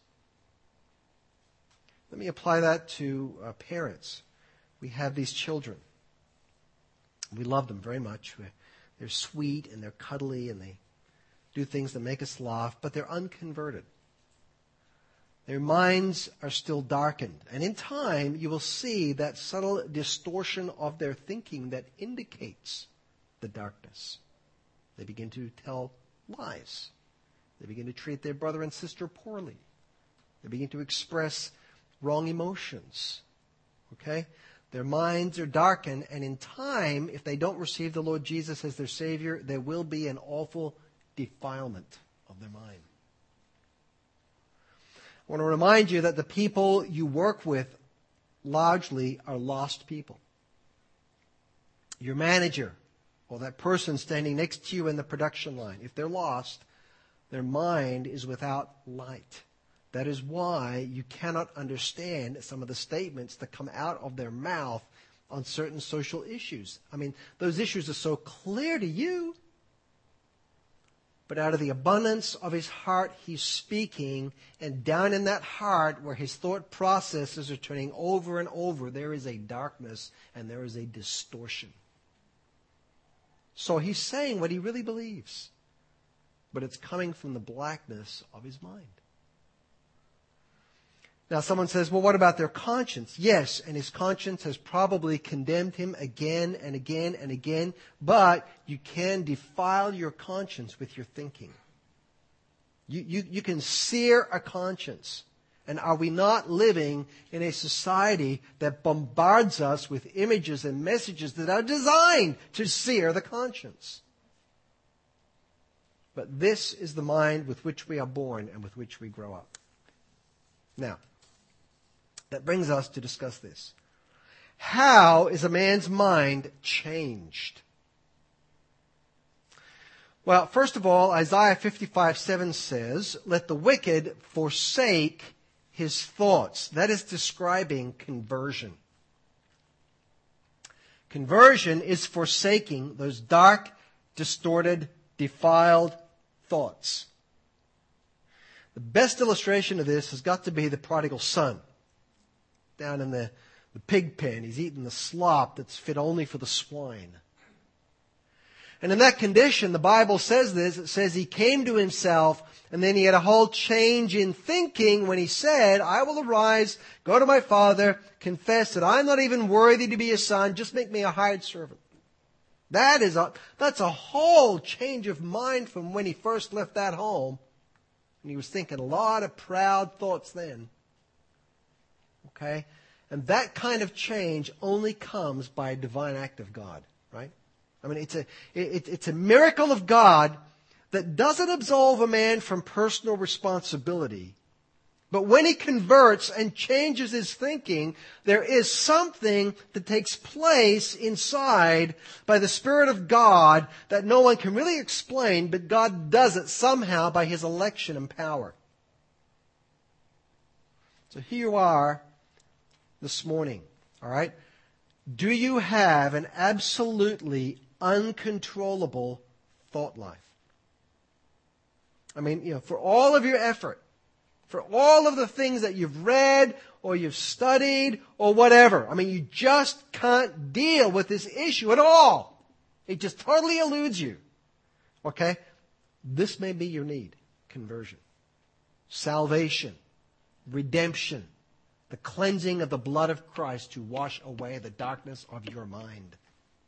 Let me apply that to parents. We have these children. We love them very much. They're sweet and they're cuddly and they do things that make us laugh, but they're unconverted. Their minds are still darkened. And in time, you will see that subtle distortion of their thinking that indicates the darkness. They begin to tell lies. They begin to treat their brother and sister poorly. They begin to express wrong emotions. Okay? Their minds are darkened, and in time, if they don't receive the Lord Jesus as their Savior, there will be an awful defilement of their mind. I want to remind you that the people you work with largely are lost people. Your manager or that person standing next to you in the production line, if they're lost, their mind is without light. That is why you cannot understand some of the statements that come out of their mouth on certain social issues. I mean, those issues are so clear to you, but out of the abundance of his heart, he's speaking, and down in that heart where his thought processes are turning over and over, there is a darkness and there is a distortion. So he's saying what he really believes, but it's coming from the blackness of his mind. Now someone says, well, what about their conscience? Yes, and his conscience has probably condemned him again and again and again, but you can defile your conscience with your thinking. You can sear a conscience. And are we not living in a society that bombards us with images and messages that are designed to sear the conscience? But this is the mind with which we are born and with which we grow up. Now, that brings us to discuss this. How is a man's mind changed? Well, first of all, Isaiah 55:7 says, "Let the wicked forsake his thoughts." That is describing conversion. Conversion is forsaking those dark, distorted, defiled thoughts. The best illustration of this has got to be the prodigal son. Down in the pig pen, he's eating the slop that's fit only for the swine. And in that condition, the Bible says this, it says he came to himself, and then he had a whole change in thinking when he said, "I will arise, go to my father, confess that I'm not even worthy to be a son, just make me a hired servant." That's a whole change of mind from when he first left that home. And he was thinking a lot of proud thoughts then. Okay? And that kind of change only comes by a divine act of God, right? I mean, it's a miracle of God that doesn't absolve a man from personal responsibility. But when he converts and changes his thinking, there is something that takes place inside by the Spirit of God that no one can really explain, but God does it somehow by his election and power. So here you are this morning, all right? Do you have an absolutely uncontrollable thought life? I mean, for all of your effort, for all of the things that you've read or you've studied or whatever, I mean, you just can't deal with this issue at all. It just totally eludes you. Okay? This may be your need. Conversion. Salvation. Redemption. The cleansing of the blood of Christ to wash away the darkness of your mind.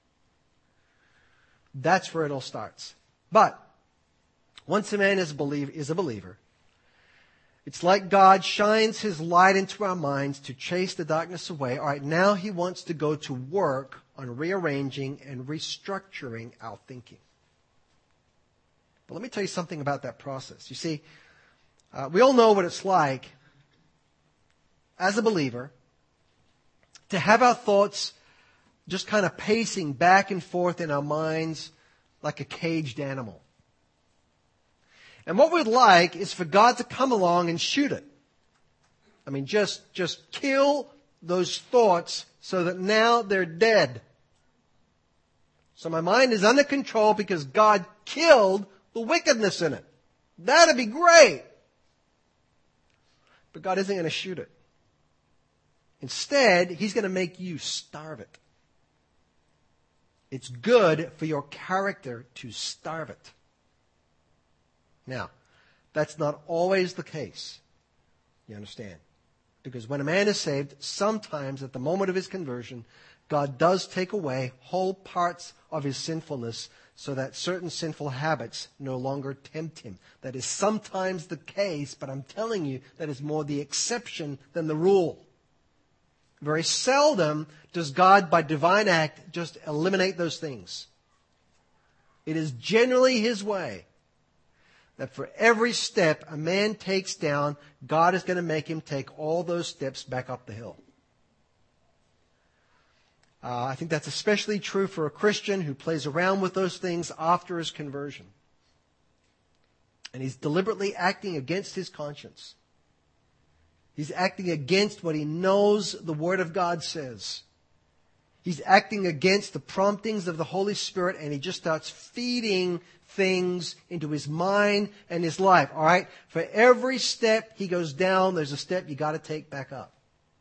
That's where it all starts. But once a man is a believer, it's like God shines his light into our minds to chase the darkness away. All right, now he wants to go to work on rearranging and restructuring our thinking. But let me tell you something about that process. You see, we all know what it's like as a believer to have our thoughts just kind of pacing back and forth in our minds like a caged animal. And what we'd like is for God to come along and shoot it. I mean, just kill those thoughts so that now they're dead. So my mind is under control because God killed the wickedness in it. That'd be great. But God isn't going to shoot it. Instead, He's going to make you starve it. It's good for your character to starve it. Now, that's not always the case. You understand? Because when a man is saved, sometimes at the moment of his conversion, God does take away whole parts of his sinfulness so that certain sinful habits no longer tempt him. That is sometimes the case, but I'm telling you that is more the exception than the rule. Very seldom does God, by divine act, just eliminate those things. It is generally His way that for every step a man takes down, God is going to make him take all those steps back up the hill. I think that's especially true for a Christian who plays around with those things after his conversion. And he's deliberately acting against his conscience. He's acting against what he knows the Word of God says. He's acting against the promptings of the Holy Spirit, and he just starts feeding things into his mind and his life. All right? For every step he goes down, there's a step you got to take back up.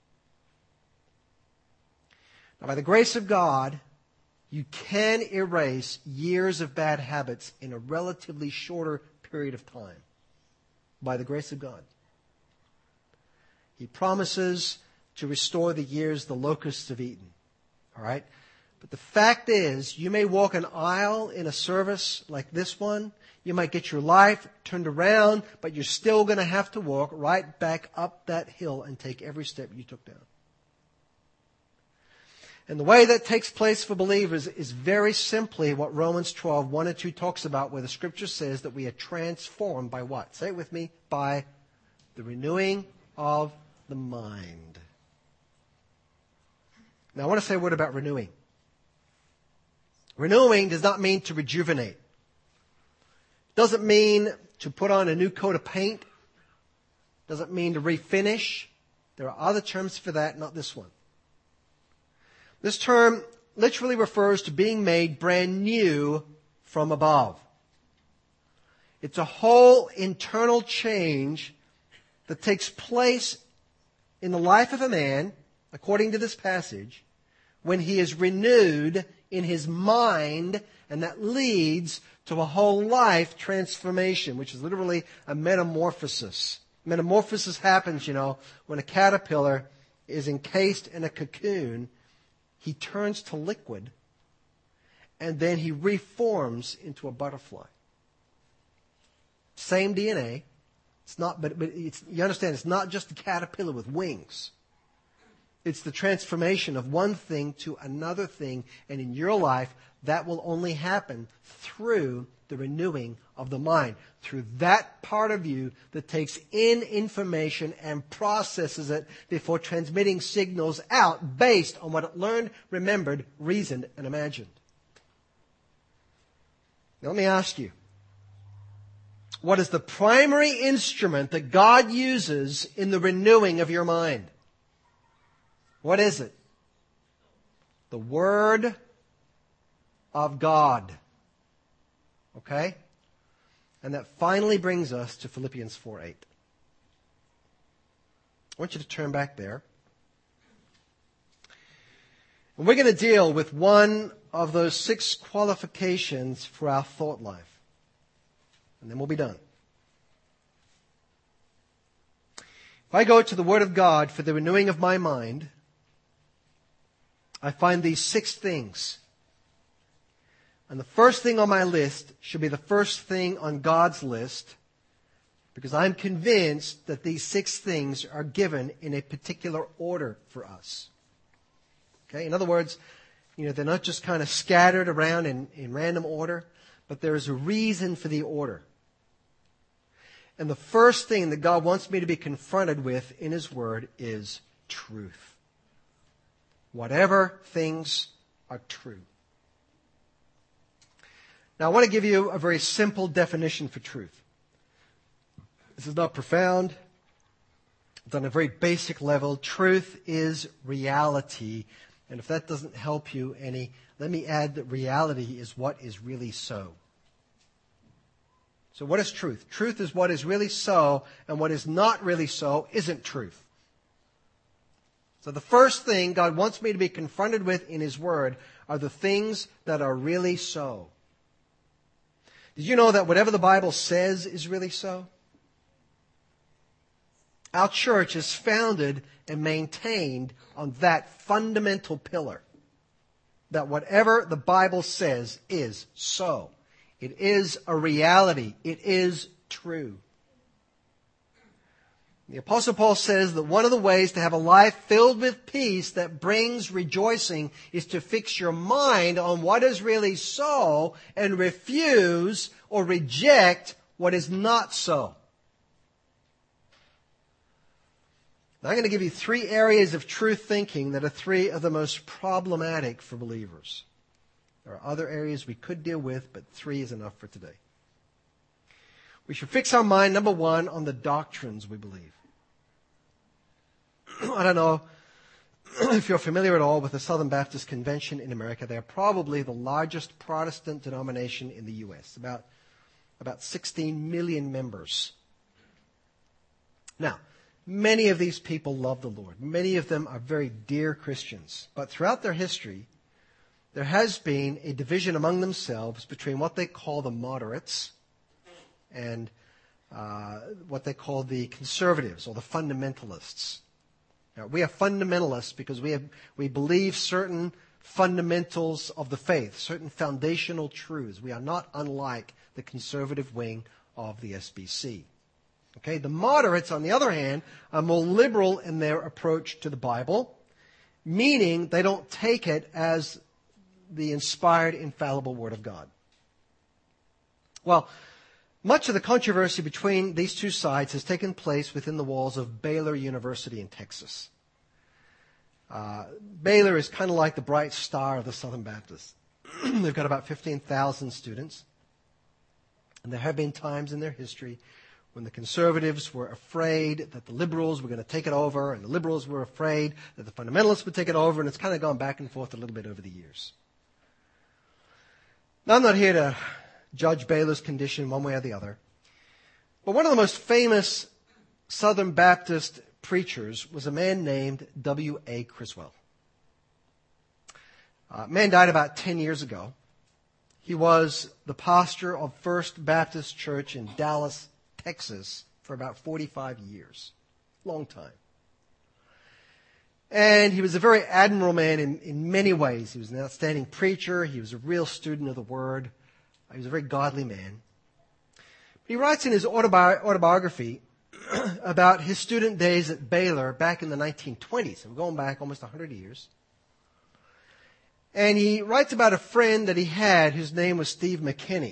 Now, by the grace of God, you can erase years of bad habits in a relatively shorter period of time. By the grace of God. He promises to restore the years the locusts have eaten. All right? But the fact is, you may walk an aisle in a service like this one. You might get your life turned around, but you're still going to have to walk right back up that hill and take every step you took down. And the way that takes place for believers is very simply what Romans 12, 1 and 2 talks about, where the Scripture says that we are transformed by what? Say it with me. By the renewing of the mind. Now, I want to say a word about renewing. Renewing does not mean to rejuvenate. Doesn't mean to put on a new coat of paint. Doesn't mean to refinish. There are other terms for that, not this one. This term literally refers to being made brand new from above. It's a whole internal change that takes place in the life of a man, according to this passage, when he is renewed in his mind, and that leads to a whole life transformation, which is literally a metamorphosis. Metamorphosis happens, when a caterpillar is encased in a cocoon. He turns to liquid, and then he reforms into a butterfly. Same DNA. It's not, but you understand, it's not just a caterpillar with wings. It's the transformation of one thing to another thing, and in your life, that will only happen through the renewing of the mind, through that part of you that takes in information and processes it before transmitting signals out based on what it learned, remembered, reasoned, and imagined. Now, let me ask you, what is the primary instrument that God uses in the renewing of your mind? What is it? The Word of God. Okay? And that finally brings us to Philippians 4:8. I want you to turn back there. And we're going to deal with one of those 6 qualifications for our thought life. And then we'll be done. If I go to the Word of God for the renewing of my mind, I find these 6 things. And the first thing on my list should be the first thing on God's list, because I'm convinced that these 6 things are given in a particular order for us. Okay? In other words, they're not just kind of scattered around in random order, but there is a reason for the order. And the first thing that God wants me to be confronted with in His Word is truth. Whatever things are true. Now, I want to give you a very simple definition for truth. This is not profound. It's on a very basic level. Truth is reality And if that doesn't help you any, let me add that reality is what is really so. So what is truth? Truth is what is really so, and what is not really so isn't truth. So the first thing God wants me to be confronted with in His Word are the things that are really so. Did you know that whatever the Bible says is really so? Our church is founded and maintained on that fundamental pillar. That whatever the Bible says is so. It is a reality. It is true. The Apostle Paul says that one of the ways to have a life filled with peace that brings rejoicing is to fix your mind on what is really so and refuse or reject what is not so. Now, I'm going to give you 3 areas of truth thinking that are 3 of the most problematic for believers. There are other areas we could deal with, but 3 is enough for today. We should fix our mind, number 1, on the doctrines we believe. I don't know if you're familiar at all with the Southern Baptist Convention in America. They're probably the largest Protestant denomination in the U.S., about 16 million members. Now, many of these people love the Lord. Many of them are very dear Christians. But throughout their history, there has been a division among themselves between what they call the moderates and what they call the conservatives or the fundamentalists. Now, we are fundamentalists because we believe certain fundamentals of the faith, certain foundational truths. We are not unlike the conservative wing of the SBC. Okay, the moderates, on the other hand, are more liberal in their approach to the Bible, meaning they don't take it as the inspired, infallible Word of God. Well, much of the controversy between these two sides has taken place within the walls of Baylor University in Texas. Baylor is kind of like the bright star of the Southern Baptists. They've got about 15,000 students. And there have been times in their history when the conservatives were afraid that the liberals were going to take it over, and the liberals were afraid that the fundamentalists would take it over, and it's kind of gone back and forth a little bit over the years. Now, I'm not here to judge Baylor's condition one way or the other, but one of the most famous Southern Baptist preachers was a man named W.A. Criswell. Man died about 10 years ago. He was the pastor of First Baptist Church in Dallas, Texas, for about 45 years. Long time. And he was a very admirable man in many ways. He was an outstanding preacher. He was a real student of the Word. He was a very godly man. He writes in his autobiography about his student days at Baylor back in the 1920s. I'm going back almost 100 years. And he writes about a friend that he had whose name was Steve McKinney.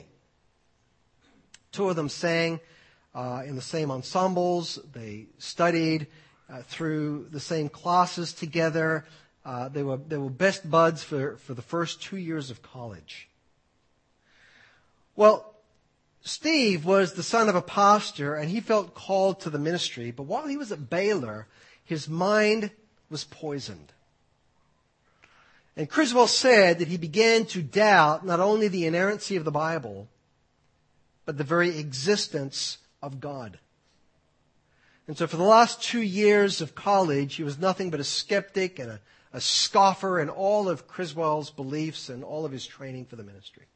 2 of them sang in the same ensembles. They studied through the same classes together. They were best buds for the first 2 years of college. Well, Steve was the son of a pastor, and he felt called to the ministry. But while he was at Baylor, his mind was poisoned. And Criswell said that he began to doubt not only the inerrancy of the Bible, but the very existence of God. And so for the last 2 years of college, he was nothing but a skeptic and a scoffer in all of Criswell's beliefs and all of his training for the ministry.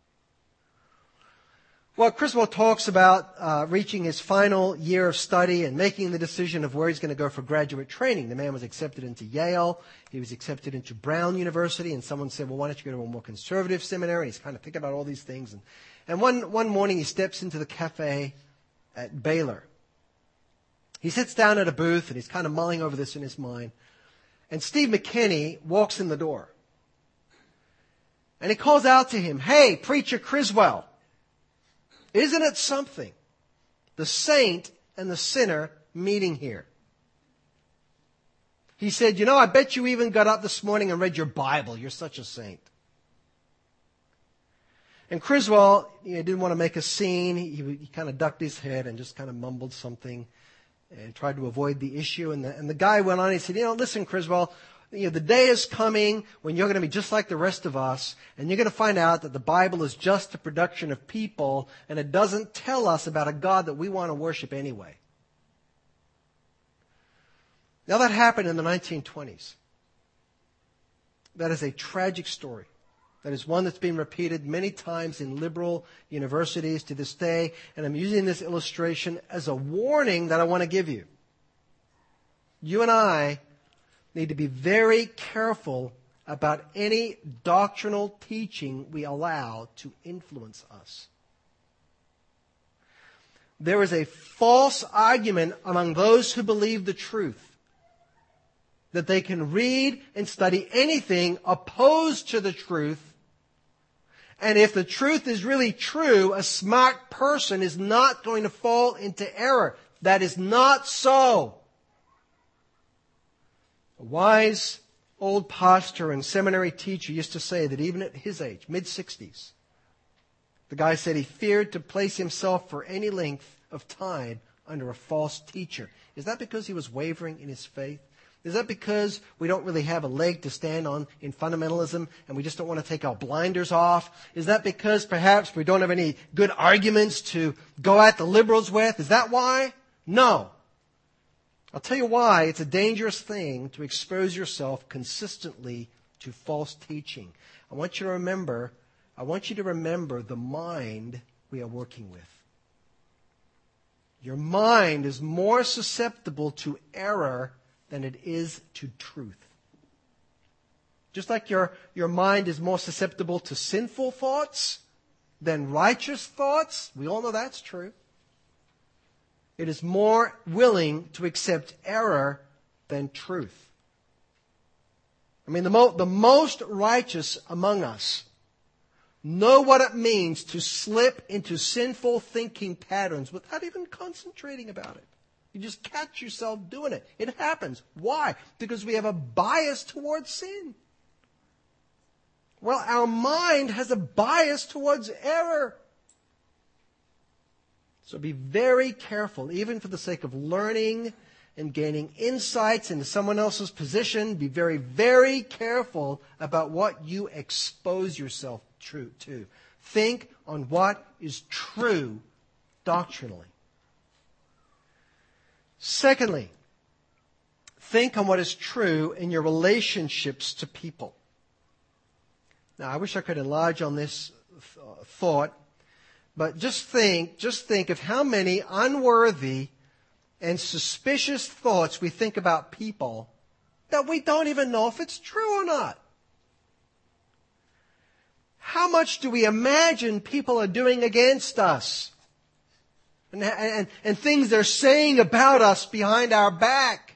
Well, Criswell talks about reaching his final year of study and making the decision of where he's going to go for graduate training. The man was accepted into Yale. He was accepted into Brown University. And someone said, well, why don't you go to a more conservative seminary? And he's kind of thinking about all these things. And one morning he steps into the cafe at Baylor. He sits down at a booth and he's kind of mulling over this in his mind. And Steve McKinney walks in the door. And he calls out to him, "Hey, Preacher Criswell. Isn't it something? The saint and the sinner meeting here." He said, "I bet you even got up this morning and read your Bible. You're such a saint." And Criswell didn't want to make a scene. He kind of ducked his head and just kind of mumbled something and tried to avoid the issue. And the guy went on. He said, "Listen, Criswell, The day is coming when you're going to be just like the rest of us, and you're going to find out that the Bible is just a production of people, and it doesn't tell us about a God that we want to worship anyway. Now, that happened in the 1920s. That is a tragic story. That is one that's been repeated many times in liberal universities to this day, and I'm using this illustration as a warning that I want to give you. You and I need to be very careful about any doctrinal teaching we allow to influence us. There is a false argument among those who believe the truth that they can read and study anything opposed to the truth, and if the truth is really true, a smart person is not going to fall into error. That is not so. A wise old pastor and seminary teacher used to say that even at his age, mid-60s, the guy said he feared to place himself for any length of time under a false teacher. Is that because he was wavering in his faith? Is that because we don't really have a leg to stand on in fundamentalism and we just don't want to take our blinders off? Is that because perhaps we don't have any good arguments to go at the liberals with? Is that why? No. I'll tell you why it's a dangerous thing to expose yourself consistently to false teaching. I want you to remember the mind we are working with. Your mind is more susceptible to error than it is to truth. Just like your mind is more susceptible to sinful thoughts than righteous thoughts, we all know that's true. It is more willing to accept error than truth. I mean, the most righteous among us know what it means to slip into sinful thinking patterns without even concentrating about it. You just catch yourself doing it. It happens. Why? Because we have a bias towards sin. Well, our mind has a bias towards error. So be very careful, even for the sake of learning and gaining insights into someone else's position. Be very, very careful about what you expose yourself to. Think on what is true doctrinally. Secondly, think on what is true in your relationships to people. Now, I wish I could enlarge on this thought, but just think of how many unworthy and suspicious thoughts we think about people that we don't even know if it's true or not. How much do we imagine people are doing against us? And things they're saying about us behind our back.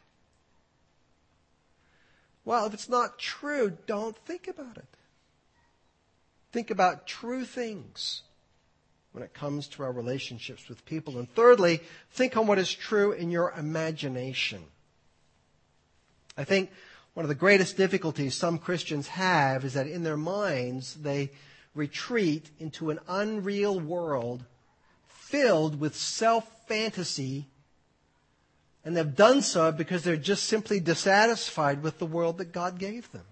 Well, if it's not true, don't think about it. Think about true things when it comes to our relationships with people. And thirdly, think on what is true in your imagination. I think one of the greatest difficulties some Christians have is that in their minds they retreat into an unreal world filled with self-fantasy, and they've done so because they're just simply dissatisfied with the world that God gave them.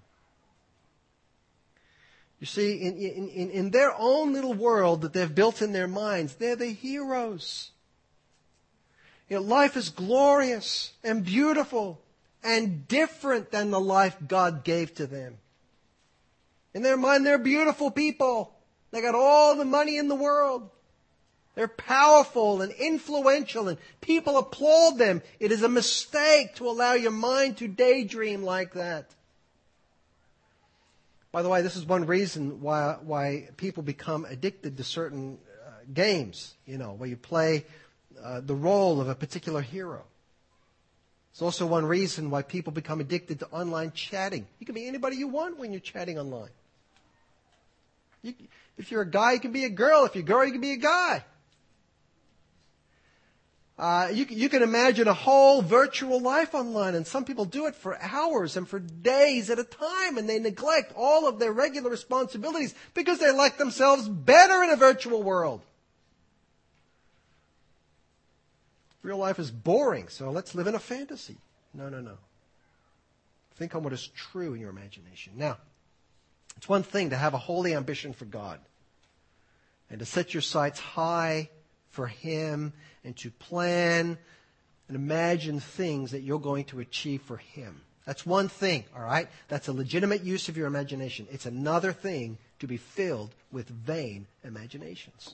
You see, in their own little world that they've built in their minds, they're the heroes. Life is glorious and beautiful and different than the life God gave to them. In their mind, they're beautiful people. They got all the money in the world. They're powerful and influential, and people applaud them. It is a mistake to allow your mind to daydream like that. By the way, this is one reason why people become addicted to certain games, where you play the role of a particular hero. It's also one reason why people become addicted to online chatting. You can be anybody you want when you're chatting online. If you're a guy, you can be a girl. If you're a girl, you can be a guy. You can imagine a whole virtual life online, and some people do it for hours and for days at a time, and they neglect all of their regular responsibilities because they like themselves better in a virtual world. Real life is boring, so let's live in a fantasy. No. Think on what is true in your imagination. Now, it's one thing to have a holy ambition for God and to set your sights high for Him and to plan and imagine things that you're going to achieve for Him. That's one thing, all right? That's a legitimate use of your imagination. It's another thing to be filled with vain imaginations.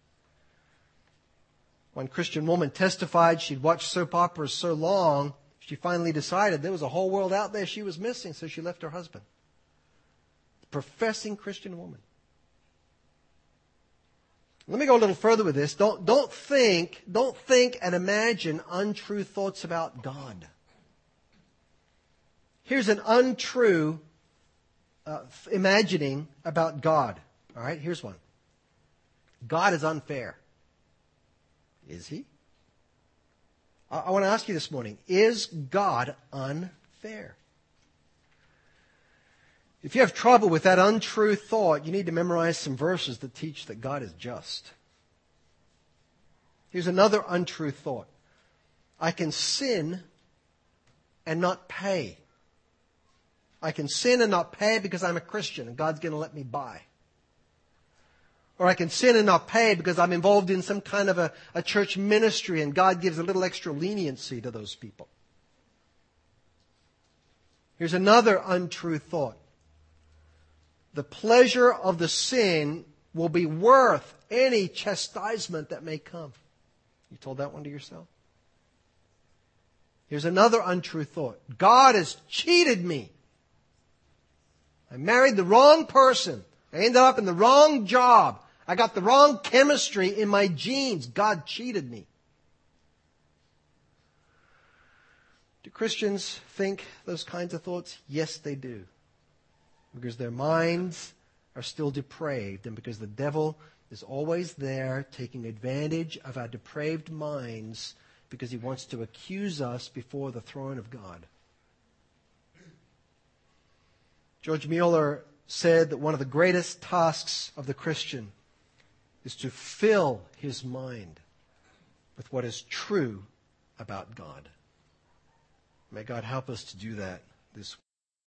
One Christian woman testified she'd watched soap operas so long, she finally decided there was a whole world out there she was missing, so she left her husband. Professing Christian woman. Let me go a little further with this. Don't think and imagine untrue thoughts about God. Here's an untrue imagining about God. All right, here's one. God is unfair. Is He? I want to ask you this morning, is God unfair? If you have trouble with that untrue thought, you need to memorize some verses that teach that God is just. Here's another untrue thought. I can sin and not pay. I can sin and not pay because I'm a Christian and God's going to let me by. Or I can sin and not pay because I'm involved in some kind of a church ministry and God gives a little extra leniency to those people. Here's another untrue thought. The pleasure of the sin will be worth any chastisement that may come. You told that one to yourself? Here's another untrue thought. God has cheated me. I married the wrong person. I ended up in the wrong job. I got the wrong chemistry in my genes. God cheated me. Do Christians think those kinds of thoughts? Yes, they do. Because their minds are still depraved and because the devil is always there taking advantage of our depraved minds because he wants to accuse us before the throne of God. George Mueller said that one of the greatest tasks of the Christian is to fill his mind with what is true about God. May God help us to do that this week.